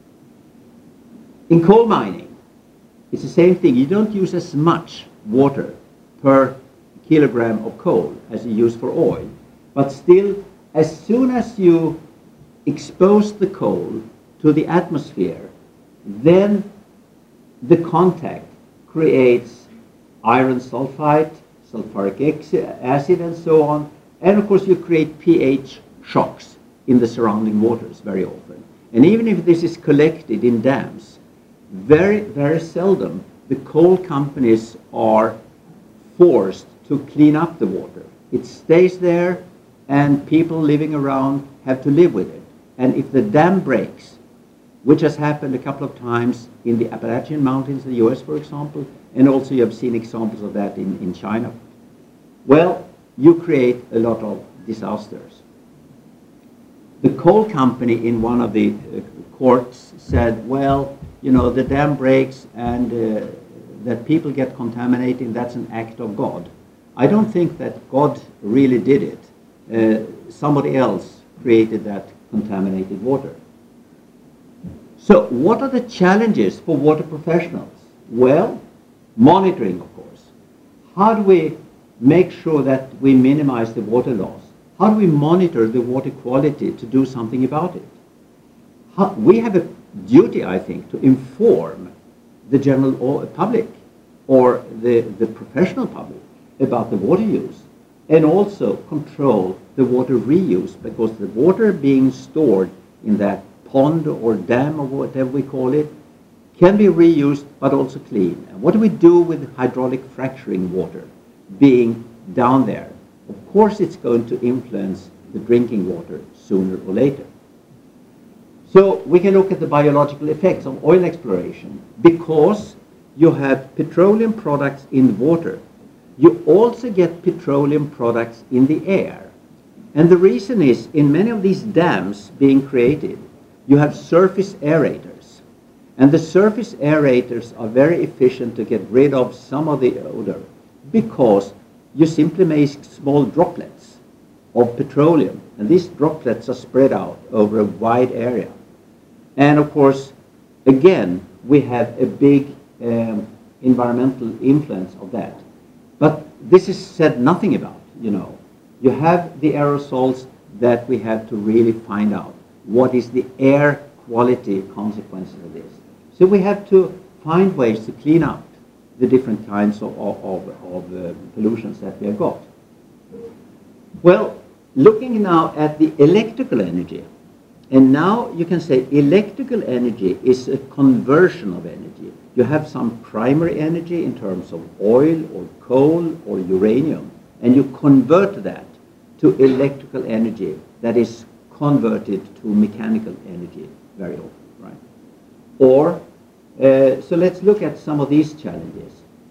In coal mining, it's the same thing. You don't use as much water per kilogram of coal as you use for oil, but still, as soon as you expose the coal to the atmosphere, then the contact creates iron sulfide, sulfuric acid, and so on. And of course, you create pH shocks in the surrounding waters very often. And even if this is collected in dams, very, very seldom the coal companies are forced to clean up the water. It stays there, and people living around have to live with it. And if the dam breaks, which has happened a couple of times in the Appalachian Mountains in the U S, for example, and also you have seen examples of that in, in China, well, you create a lot of disasters. The coal company in one of the uh, courts said, well, you know, the dam breaks and uh, that people get contaminated, that's an act of God. I don't think that God really did it. Uh, somebody else created that contaminated water. So what are the challenges for water professionals? Well, monitoring, of course. How do we make sure that we minimize the water loss? How do we monitor the water quality to do something about it? How, we have a duty, I think, to inform the general public or the, the professional public about the water use, and also control the water reuse, because the water being stored in that pond or dam or whatever we call it can be reused but also clean. And what do we do with hydraulic fracturing water being down there? Of course it's going to influence the drinking water sooner or later. So we can look at the biological effects of oil exploration. Because you have petroleum products in water, you also get petroleum products in the air. And the reason is, in many of these dams being created, you have surface aerators. And the surface aerators are very efficient to get rid of some of the odor, because you simply make small droplets of petroleum. And these droplets are spread out over a wide area. And of course, again, we have a big um, environmental influence of that. But this is said nothing about, you know. You have the aerosols that we have to really find out. What is the air quality consequences of this? So we have to find ways to clean up the different kinds of, of, of, of uh, pollutions that we have got. Well, looking now at the electrical energy, and now you can say electrical energy is a conversion of energy. You have some primary energy in terms of oil or coal or uranium, and you convert that to electrical energy that is converted to mechanical energy very often, right? Or, uh, so let's look at some of these challenges.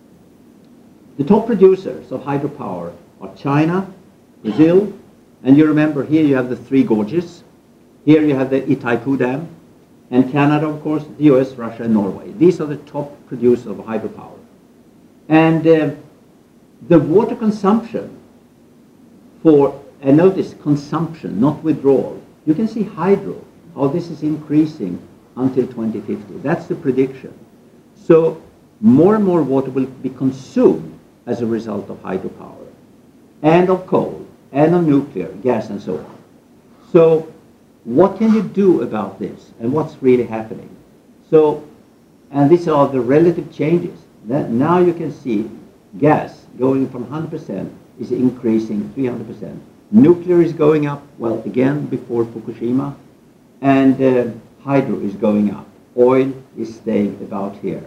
The top producers of hydropower are China, Brazil, and you remember here you have the Three Gorges. Here you have the Itaipu Dam, and Canada, of course, the U S, Russia, and Norway. These are the top producers of hydropower. And uh, the water consumption for, and notice consumption, not withdrawal. You can see hydro, how this is increasing until twenty fifty. That's the prediction. So more and more water will be consumed as a result of hydropower, and of coal, and of nuclear, gas, and so on. So what can you do about this, and what's really happening? So, and these are the relative changes. That now you can see gas going from one hundred percent is increasing three hundred percent. Nuclear is going up, well, again, before Fukushima, and uh, hydro is going up. Oil is staying about here.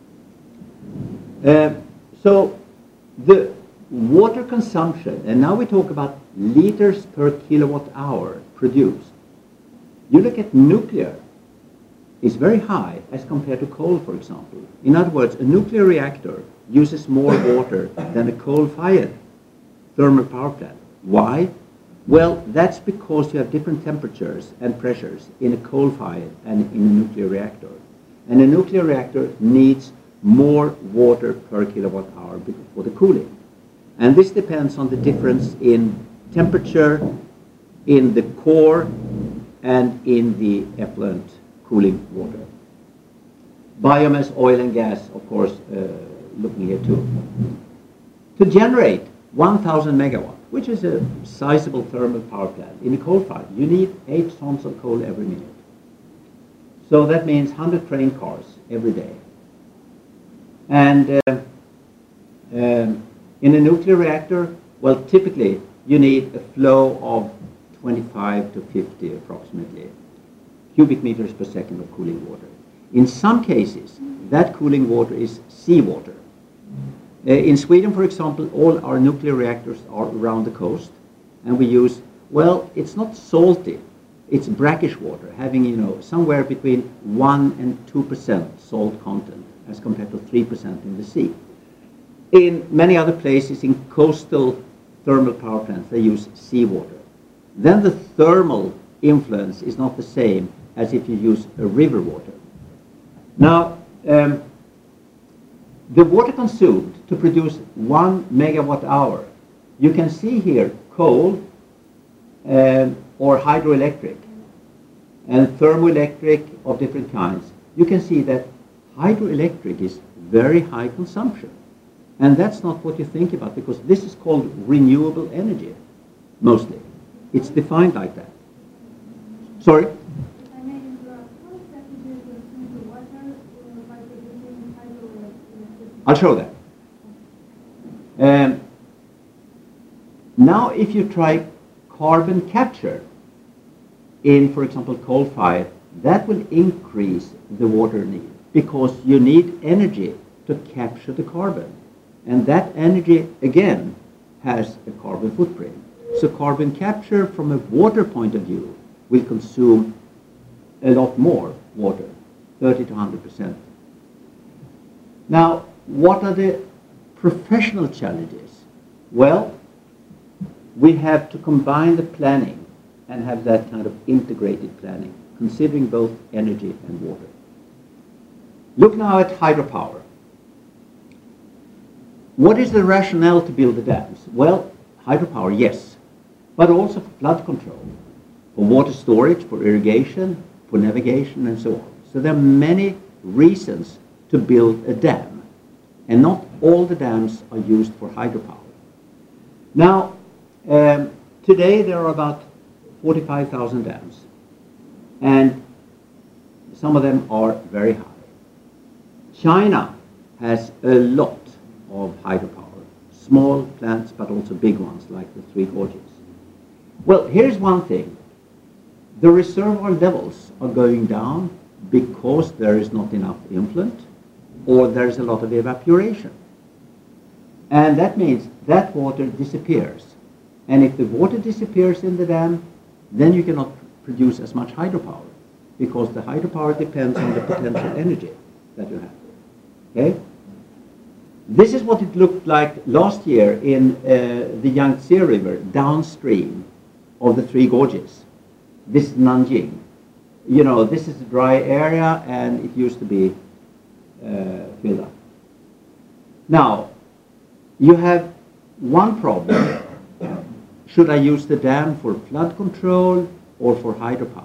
Uh, so the water consumption, and now we talk about liters per kilowatt hour produced. You look at nuclear, it's very high as compared to coal, for example. In other words, a nuclear reactor uses more water than a coal-fired thermal power plant. Why? Well, that's because you have different temperatures and pressures in a coal-fired and in a nuclear reactor. And a nuclear reactor needs more water per kilowatt hour for the cooling. And this depends on the difference in temperature, in the core, and in the effluent cooling water. Biomass, oil and gas, of course, uh, looking here too. To generate one thousand megawatt, which is a sizable thermal power plant, in a coal fire, you need eight tons of coal every minute. So that means one hundred train cars every day. And uh, um, in a nuclear reactor, well, typically you need a flow of twenty-five to fifty approximately cubic meters per second of cooling water. In some cases, that cooling water is seawater. Uh, in Sweden, for example, all our nuclear reactors are around the coast, and we use, well, it's not salty, it's brackish water, having, you know, somewhere between one and two percent salt content as compared to three percent in the sea. In many other places, in coastal thermal power plants, they use seawater. Then the thermal influence is not the same as if you use a river water. Now, um, the water consumed to produce one megawatt hour, you can see here coal um, or hydroelectric and thermoelectric of different kinds. You can see that hydroelectric is very high consumption. And that's not what you think about, because this is called renewable energy, mostly. It's defined like that. Sorry? I'll show that. Um, now, if you try carbon capture in, for example, coal fire, that will increase the water need, because you need energy to capture the carbon. And that energy, again, has a carbon footprint. So carbon capture from a water point of view will consume a lot more water, thirty to one hundred percent. Now, what are the professional challenges? Well, we have to combine the planning and have that kind of integrated planning, considering both energy and water. Look now at hydropower. What is the rationale to build the dams? Well, hydropower, yes, but also for flood control, for water storage, for irrigation, for navigation, and so on. So there are many reasons to build a dam, and not all the dams are used for hydropower. Now, um, today there are about forty-five thousand dams, and some of them are very high. China has a lot of hydropower, small plants but also big ones like the Three Gorges. Well, here's one thing. The reservoir levels are going down because there is not enough influent or there is a lot of evaporation. And that means that water disappears. And if the water disappears in the dam, then you cannot produce as much hydropower, because the hydropower depends on the potential energy that you have. Okay? This is what it looked like last year in uh, the Yangtze River downstream of the Three Gorges. This is Nanjing. You know, this is a dry area and it used to be uh, filled up. Now, you have one problem. Should I use the dam for flood control or for hydropower?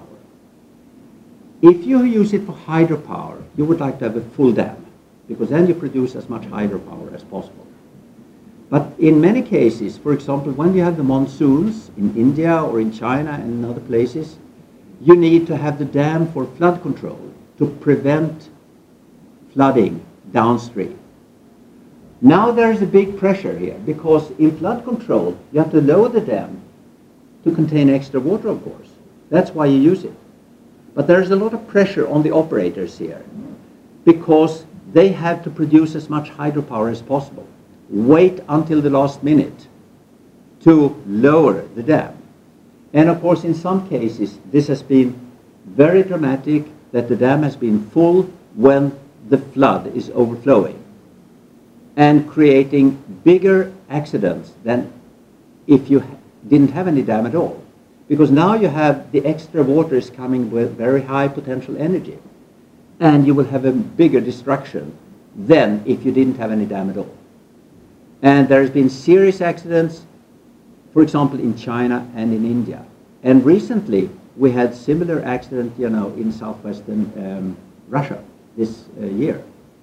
If you use it for hydropower, you would like to have a full dam, because then you produce as much hydropower as possible. But in many cases, for example, when you have the monsoons in India or in China and in other places, you need to have the dam for flood control to prevent flooding downstream. Now there is a big pressure here, because in flood control, you have to lower the dam to contain extra water, of course. That's why you use it. But there is a lot of pressure on the operators here, because they have to produce as much hydropower as possible. Wait until the last minute to lower the dam. And of course, in some cases, this has been very dramatic, that the dam has been full when the flood is overflowing and creating bigger accidents than if you didn't have any dam at all. Because now you have the extra water is coming with very high potential energy, and you will have a bigger destruction than if you didn't have any dam at all. And there has been serious accidents, for example, in China and in India. And recently, we had similar accident, you know, in southwestern um, Russia this uh, year.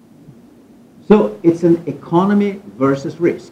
So it's an economy versus risk.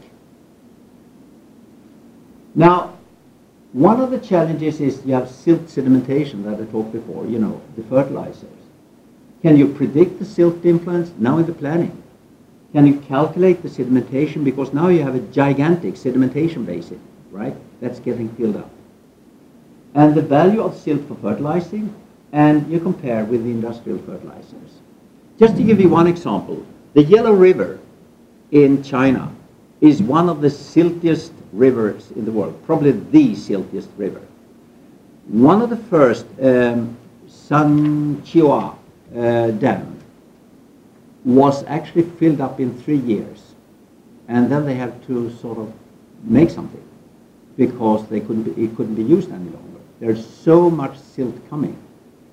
Now, one of the challenges is you have silt sedimentation that I talked before, you know, the fertilizers. Can you predict the silt influence? Now in the planning. Can you calculate the sedimentation? Because now you have a gigantic sedimentation basin, right? That's getting filled up. And the value of silt for fertilizing, and you compare with the industrial fertilizers. Just to give you one example, the Yellow River in China is one of the siltiest rivers in the world, probably the siltiest river. One of the first, um, Sanqiao uh, Dam, was actually filled up in three years. And then they had to sort of make something, because they couldn't be, it couldn't be used any longer. There's so much silt coming.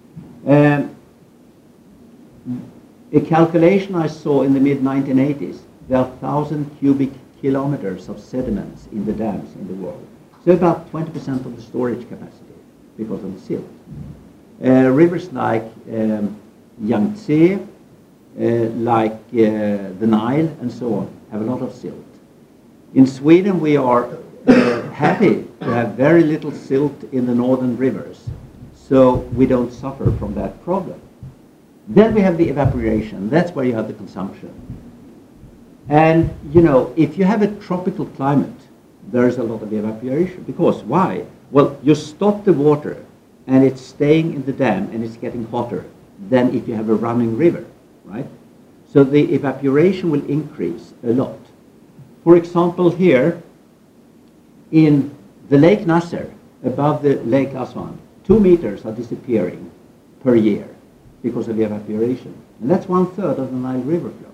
Um, a calculation I saw in the mid nineteen eighties there are one thousand cubic kilometers of sediments in the dams in the world. So about twenty percent of the storage capacity because of the silt. Uh, rivers like um, Yangtze, uh, like uh, the Nile, and so on, have a lot of silt. In Sweden, we are uh, happy to have very little silt in the northern rivers, so we don't suffer from that problem. Then we have the evaporation. That's where you have the consumption. And, you know, if you have a tropical climate, there's a lot of evaporation. Because why? Well, you stop the water, and it's staying in the dam, and it's getting hotter than if you have a running river, right? So the evaporation will increase a lot. For example, here in the Lake Nasser, above the Lake Aswan, two meters are disappearing per year because of the evaporation. And that's one third of the Nile River flow.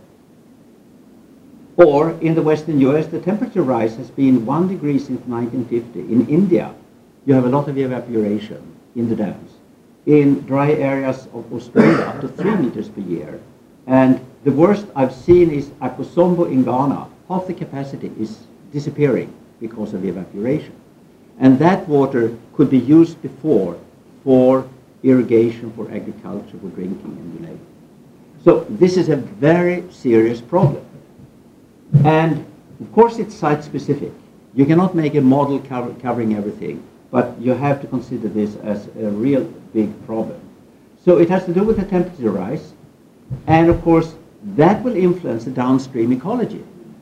Or in the western U S, the temperature rise has been one degree since nineteen fifty. In India, you have a lot of evaporation in the dams. In dry areas of Australia, up to three meters per year. And the worst I've seen is Akosombo in Ghana. Half the capacity is disappearing because of the evaporation. And that water could be used before for irrigation, for agriculture, for drinking, and you name it. So this is a very serious problem. And of course it's site-specific. You cannot make a model cover, covering everything, but you have to consider this as a real big problem. So it has to do with the temperature rise, and of course that will influence the downstream ecology.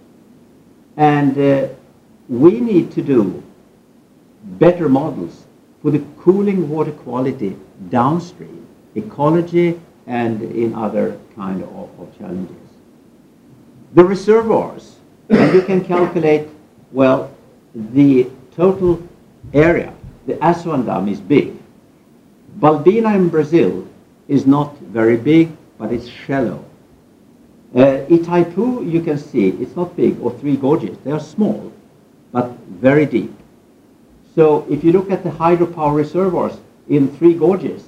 And uh, we need to do better models for the cooling water quality downstream, ecology, and in other kind of, of challenges. The reservoirs, and you can calculate, well, the total area. The Aswan Dam is big. Balbina in Brazil is not very big, but it's shallow. Uh, Itaipu, you can see, it's not big, or Three Gorges. They are small, but very deep. So if you look at the hydropower reservoirs in Three Gorges,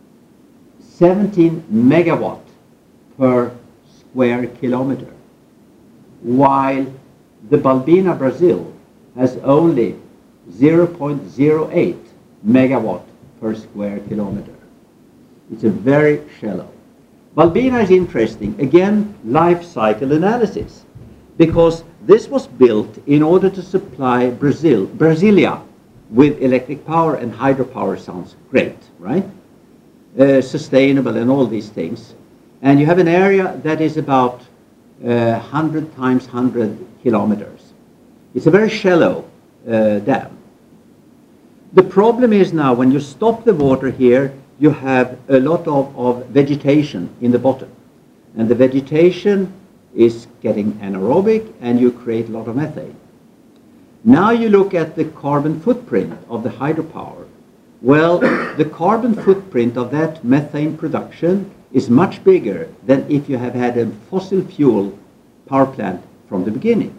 seventeen megawatt per square kilometer, while the Balbina Brazil has only zero point zero eight megawatt per square kilometer. It's a very shallow. Balbina is interesting, again, life cycle analysis, because this was built in order to supply Brazil, Brasilia with electric power, and hydropower sounds great, right? Uh, sustainable and all these things. And you have an area that is about uh, one hundred times one hundred kilometers. It's a very shallow uh, dam. The problem is now when you stop the water here, you have a lot of, of vegetation in the bottom. And the vegetation is getting anaerobic, and you create a lot of methane. Now you look at the carbon footprint of the hydropower. Well, the carbon footprint of that methane production is much bigger than if you have had a fossil fuel power plant from the beginning.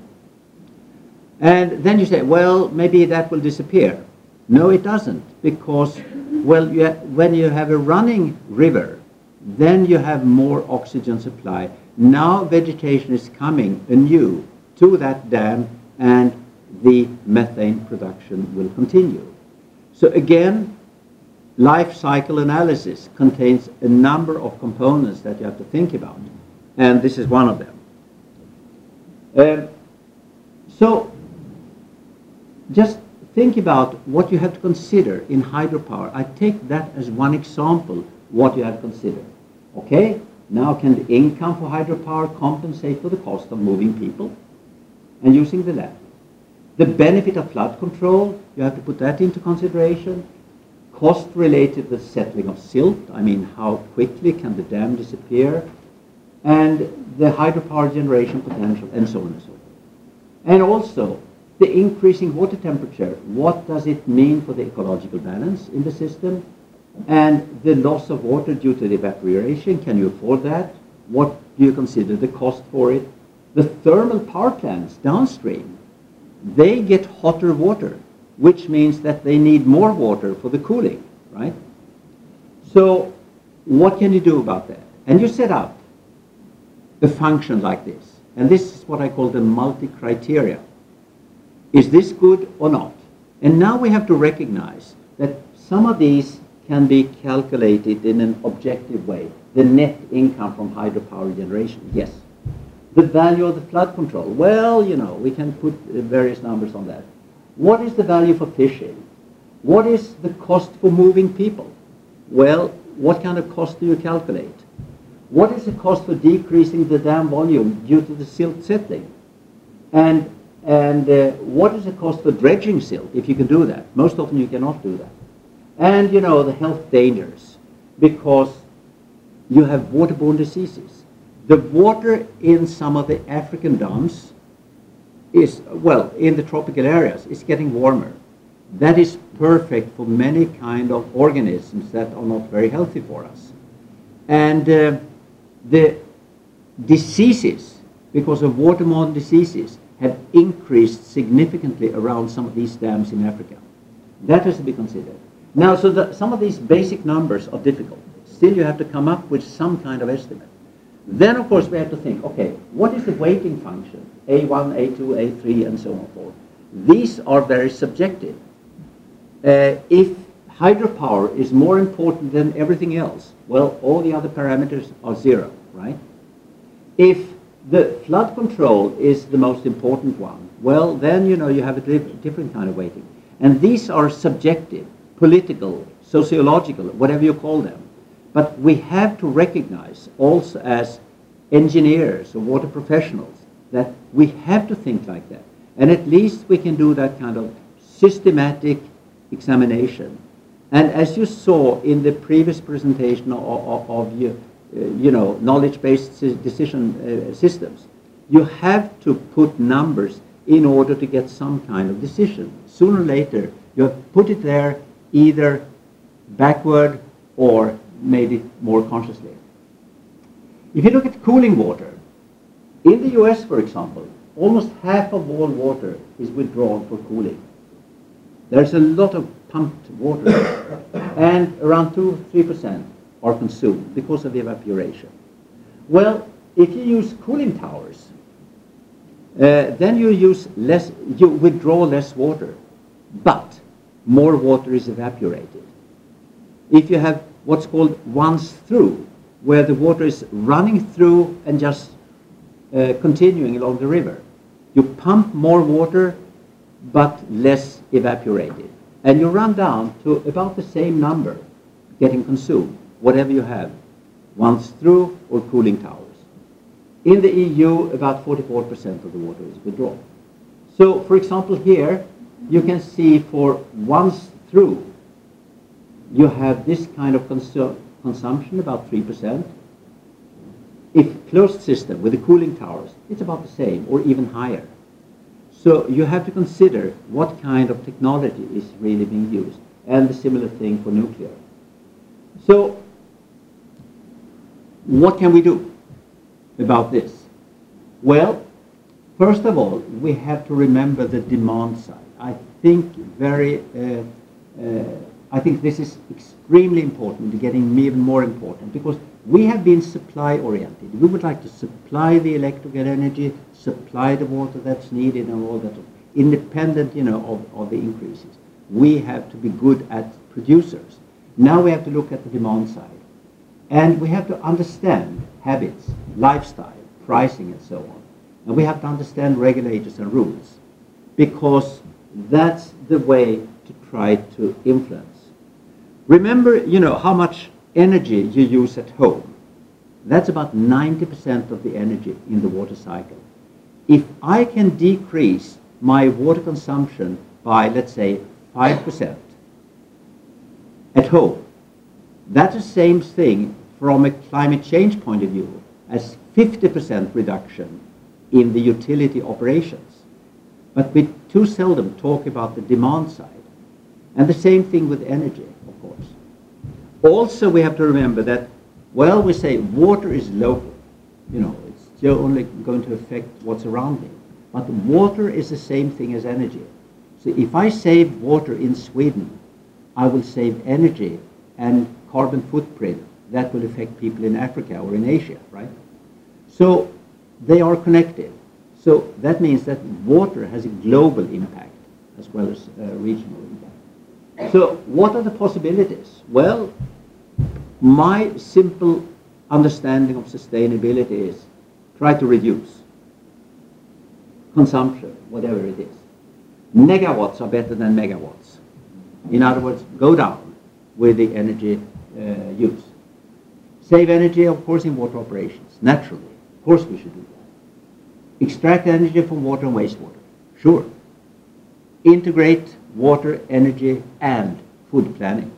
And then you say, well, maybe that will disappear. No, it doesn't, because, well, you ha- when you have a running river, then you have more oxygen supply. Now vegetation is coming anew to that dam, and the methane production will continue. So again, life cycle analysis contains a number of components that you have to think about, and this is one of them. Um, so just think about what you have to consider in hydropower. I take that as one example, what you have to consider. Okay, now can the income for hydropower compensate for the cost of moving people and using the land? The benefit of flood control, you have to put that into consideration. Cost related to the settling of silt, I mean, how quickly can the dam disappear? And the hydropower generation potential, and so on and so forth. And also, the increasing water temperature, what does it mean for the ecological balance in the system? And the loss of water due to the evaporation, can you afford that? What do you consider the cost for it? The thermal power plants downstream, they get hotter water, which means that they need more water for the cooling, right? So what can you do about that? And you set up a function like this. And this is what I call the multi-criteria. Is this good or not? And now we have to recognize that some of these can be calculated in an objective way. The net income from hydropower generation, yes. The value of the flood control, well, you know, we can put various numbers on that. What is the value for fishing? What is the cost for moving people? Well, what kind of cost do you calculate? What is the cost for decreasing the dam volume due to the silt settling? And, and uh, what is the cost for dredging silt, if you can do that? Most often you cannot do that. And, you know, the health dangers, because you have waterborne diseases. The water in some of the African dams is, well, in the tropical areas, is getting warmer. That is perfect for many kind of organisms that are not very healthy for us. And uh, the diseases, because of waterborne diseases, have increased significantly around some of these dams in Africa. That has to be considered. Now, so the, some of these basic numbers are difficult. Still, you have to come up with some kind of estimate. Then, of course, we have to think, okay, what is the weighting function? A one, A two, A three, and so on forth. These are very subjective. Uh, if hydropower is more important than everything else, well, all the other parameters are zero, right? If the flood control is the most important one, well, then, you know, you have a diff different kind of weighting. And these are subjective, political, sociological, whatever you call them. But we have to recognize also as engineers or water professionals that we have to think like that. And at least we can do that kind of systematic examination. And as you saw in the previous presentation of, of, of you, uh, you know, knowledge-based decision uh, systems, you have to put numbers in order to get some kind of decision. Sooner or later, you have put it there either backward or made it more consciously. If you look at cooling water, in the U S, for example, almost half of all water is withdrawn for cooling. There's a lot of pumped water, and around two to three percent are consumed because of the evaporation. Well, if you use cooling towers, uh, then you use less, you withdraw less water, but more water is evaporated. If you have what's called once through, where the water is running through and just uh, continuing along the river, you pump more water but less evaporated. And you run down to about the same number getting consumed, whatever you have, once through or cooling towers. In the E U, about forty-four percent of the water is withdrawn. So, for example, here, you can see for once through, you have this kind of consu consumption, about three percent. If closed system with the cooling towers, it's about the same or even higher. So you have to consider what kind of technology is really being used, and the similar thing for nuclear. So what can we do about this? Well, first of all, we have to remember the demand side. I think very, uh, uh, I think this is extremely important, getting even more important, because we have been supply oriented. We would like to supply the electrical energy, supply the water that's needed, and all that, independent, you know, of, of the increases. We have to be good at producers. Now we have to look at the demand side. And we have to understand habits, lifestyle, pricing, and so on. And we have to understand regulators and rules, because that's the way to try to influence. Remember, you know, how much energy you use at home. That's about ninety percent of the energy in the water cycle. If I can decrease my water consumption by, let's say, five percent at home, that's the same thing from a climate change point of view as fifty percent reduction in the utility operations. But we too seldom talk about the demand side. And the same thing with energy, of course. Also, we have to remember that, well, we say water is local. You know, it's only going to affect what's around me. But water is the same thing as energy. So if I save water in Sweden, I will save energy and carbon footprint that will affect people in Africa or in Asia, right? So they are connected. So that means that water has a global impact as well as uh, regional impact. So what are the possibilities? Well, my simple understanding of sustainability is try to reduce consumption, whatever it is. Megawatts are better than megawatts. In other words, go down with the energy uh, use. Save energy, of course, in water operations, naturally. Of course we should do that. Extract energy from water and wastewater, sure. Integrate water, energy, and food planning.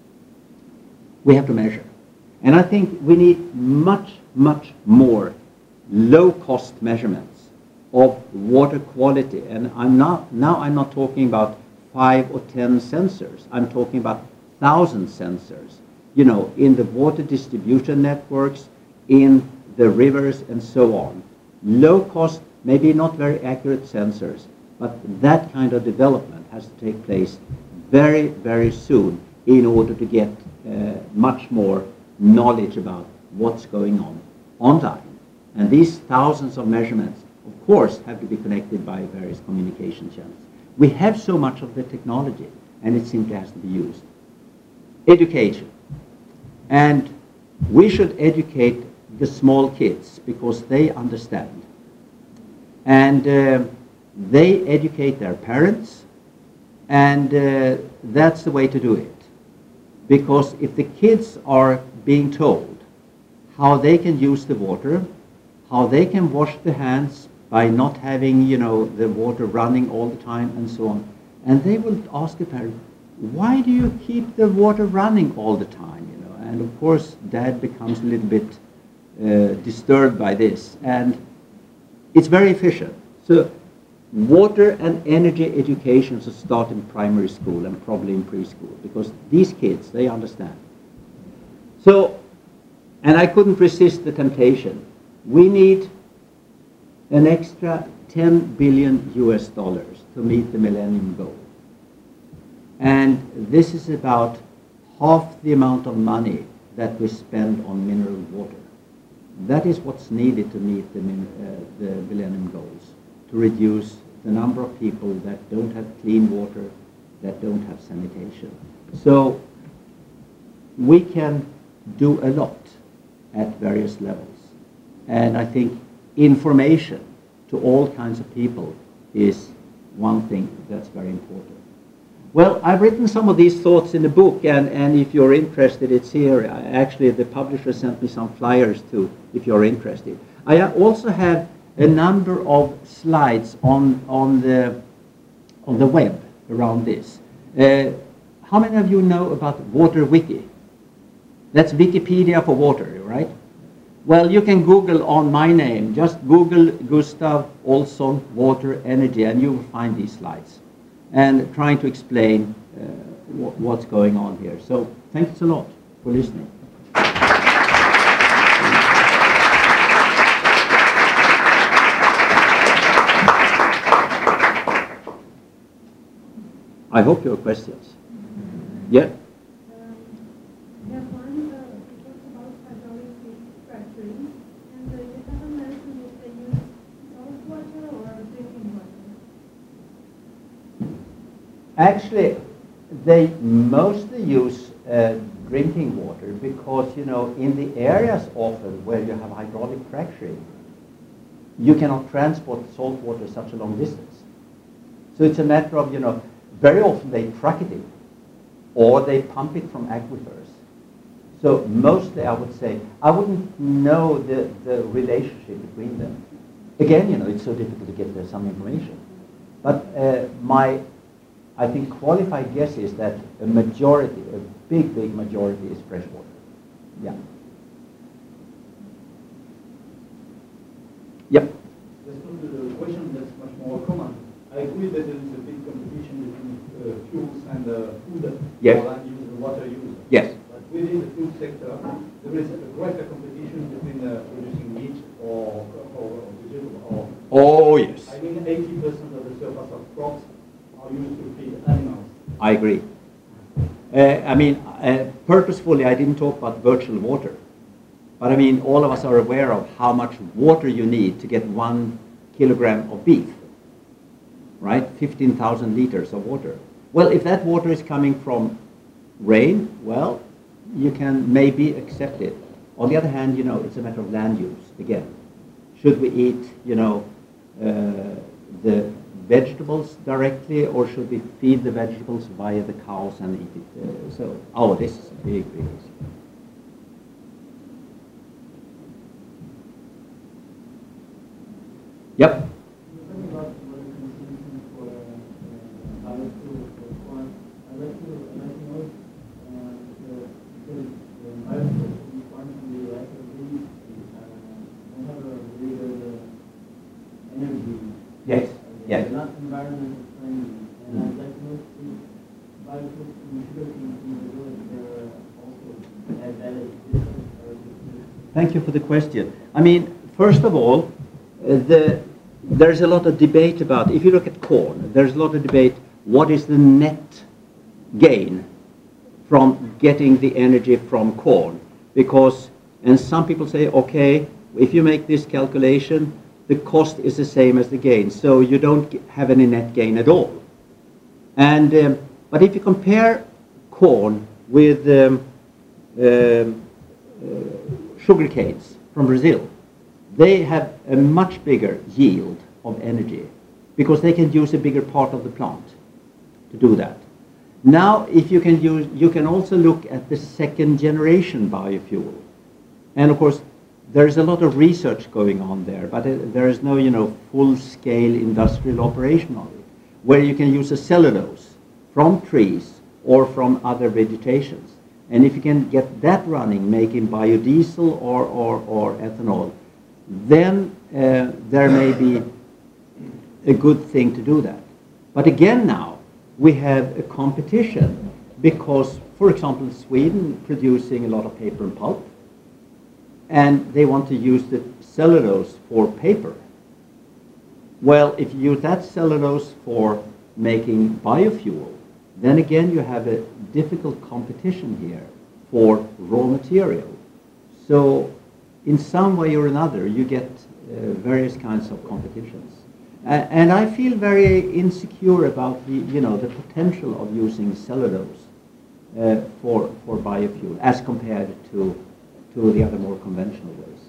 We have to measure. And I think we need much, much more low-cost measurements of water quality. And I'm not, now I'm not talking about five or ten sensors. I'm talking about thousand sensors, you know, in the water distribution networks, in the rivers, and so on. Low-cost, maybe not very accurate sensors, but that kind of development has to take place very, very soon in order to get uh, much more knowledge about what's going on online. And these thousands of measurements, of course, have to be connected by various communication channels. We have so much of the technology, and it simply has to be used. Education. And we should educate the small kids because they understand. And uh, they educate their parents, and uh, that's the way to do it. Because if the kids are being told how they can use the water, how they can wash their hands by not having, you know, the water running all the time and so on, and they will ask the parent, why do you keep the water running all the time, you know? And of course, dad becomes a little bit uh, disturbed by this, and it's very efficient. So water and energy education should start in primary school and probably in preschool, because these kids, they understand. So, and I couldn't resist the temptation. We need an extra ten billion U S dollars to meet the Millennium Goal. And this is about half the amount of money that we spend on mineral water. That is what's needed to meet the, uh, the Millennium Goals, to reduce the number of people that don't have clean water, that don't have sanitation. So we can do a lot at various levels. And I think information to all kinds of people is one thing that's very important. Well, I've written some of these thoughts in the book, and, and if you're interested, it's here. I, actually, the publisher sent me some flyers too, if you're interested. I also have a number of slides on, on, the, on the web around this. Uh, how many of you know about Water Wiki? That's Wikipedia for water, right? Well, you can Google on my name. Just Google Gustav Olsson Water Energy, and you will find these slides. And trying to explain uh, what's going on here. So thanks a lot for listening. I hope you have questions. Yeah? Actually, they mostly use uh, drinking water because, you know, in the areas often where you have hydraulic fracturing, you cannot transport salt water such a long distance. So it's a matter of, you know, very often they truck it in or they pump it from aquifers. So mostly I would say, I wouldn't know the, the relationship between them. Again, you know, it's so difficult to get there some information. But uh, my I think qualified guess is that a majority, a big, big majority is fresh water. Yeah. Yep. Just to the question that's much more common. I agree that there is a big competition between uh, fuels and uh, food yes. for land use and water use. Yes. But within the food sector, there is a greater competition between uh, producing meat or, or, or, or Oh, yes. I mean, eighty percent of the surface of crops are used to feed animals. I agree. Uh, I mean, uh, purposefully, I didn't talk about virtual water. But I mean, all of us are aware of how much water you need to get one kilogram of beef, right? fifteen thousand liters of water. Well, if that water is coming from rain, well, you can maybe accept it. On the other hand, you know, it's a matter of land use, again. Should we eat, you know, uh, the vegetables directly, or should we feed the vegetables via the cows and eat it? Uh, so, oh, this is a big, big issue. Yep. Yes. Yes. They're not environmental friendly, and I'd like to know if biofuels and sugarcane in Brazil, they're also as bad as this. Thank you for the question. I mean, first of all, uh, the, there's a lot of debate about, if you look at corn, there's a lot of debate, what is the net gain from getting the energy from corn? Because, and some people say, okay, if you make this calculation, the cost is the same as the gain, so you don't have any net gain at all. And um, but if you compare corn with um, um, uh, sugar canes from Brazil, they have a much bigger yield of energy because they can use a bigger part of the plant to do that. Now, if you can use, you can also look at the second generation biofuel, and of course, there is a lot of research going on there, but uh, there is no, you know, full-scale industrial operation of it, where you can use a cellulose from trees or from other vegetations. And if you can get that running, making biodiesel or, or, or ethanol, then uh, there may be a good thing to do that. But again now, we have a competition because, for example, Sweden producing a lot of paper and pulp, and they want to use the cellulose for paper. Well, if you use that cellulose for making biofuel, then again you have a difficult competition here for raw material. So in some way or another, you get uh, various kinds of competitions. Uh, and I feel very insecure about the, you know, the potential of using cellulose uh, for, for biofuel as compared to to the other more conventional ways.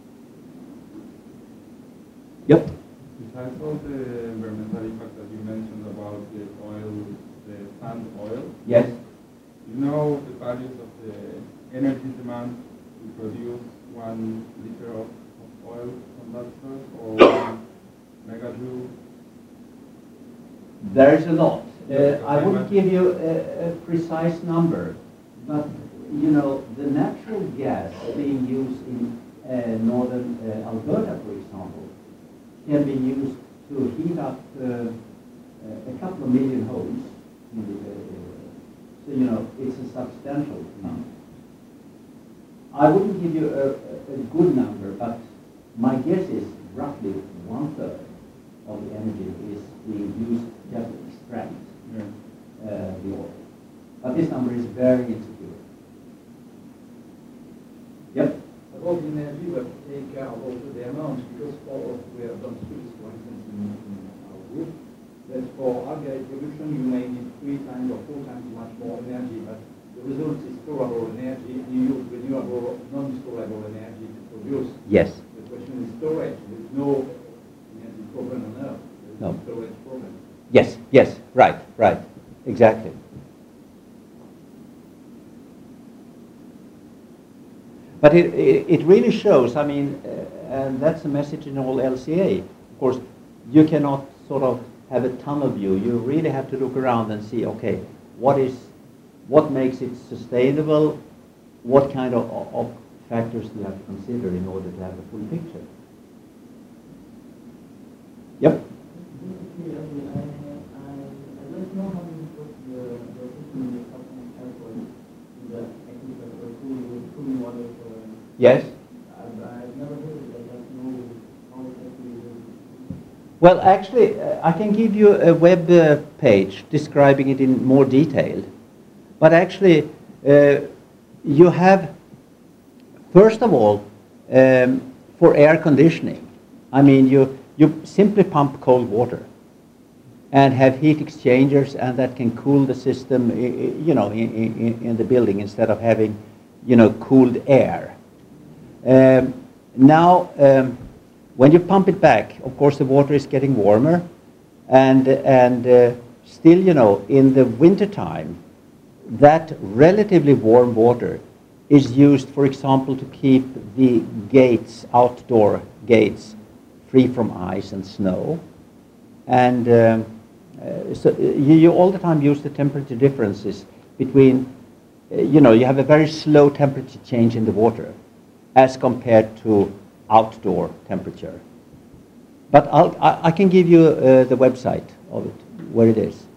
Yep. Besides all the environmental impact that you mentioned about the oil, the sand oil, yes. You know the values of the energy demand to produce one liter of, of oil from that source, or one megajoule? There is a lot. Uh, I wouldn't give you a, a precise number, but you know, the natural gas being used in uh, northern uh, Alberta, for example, can be used to heat up uh, a couple of million homes. In the, uh, so, you know, it's a substantial amount. I wouldn't give you a, a good number, but my guess is roughly one third of the energy is being used just to extract yeah. uh, the oil. But this number is very insecure. Yep. About the energy, we have to take care about the amount, because for we have done studies, for instance, in, in our group, that for algae production you may need three times or four times much more energy, but the result is storable energy, and you use renewable, non-storable energy to produce. Yes. The question is storage. There's no energy problem on Earth. There's No. no storage problem. Yes, yes, right, right, exactly. But it, it, it really shows, I mean, uh, and that's a message in all L C A. Of course, you cannot sort of have a tunnel view. You really have to look around and see, okay, what is, what makes it sustainable? What kind of, of factors do you have to consider in order to have a full picture? Yep. Yes. Well, actually, uh, I can give you a web uh, page describing it in more detail. But actually, uh, you have First of all, um, for air conditioning, I mean, you, you simply pump cold water and have heat exchangers, and that can cool the system, you know, in, in, in the building instead of having, you know, cooled air. Um, now, um, when you pump it back, of course, the water is getting warmer, and and uh, still, you know, in the wintertime, that relatively warm water is used, for example, to keep the gates, outdoor gates, free from ice and snow. And um, uh, so you, you all the time use the temperature differences between, uh, you know, you have a very slow temperature change in the water as compared to outdoor temperature. But I'll, I, I can give you uh, the website of it, where it is.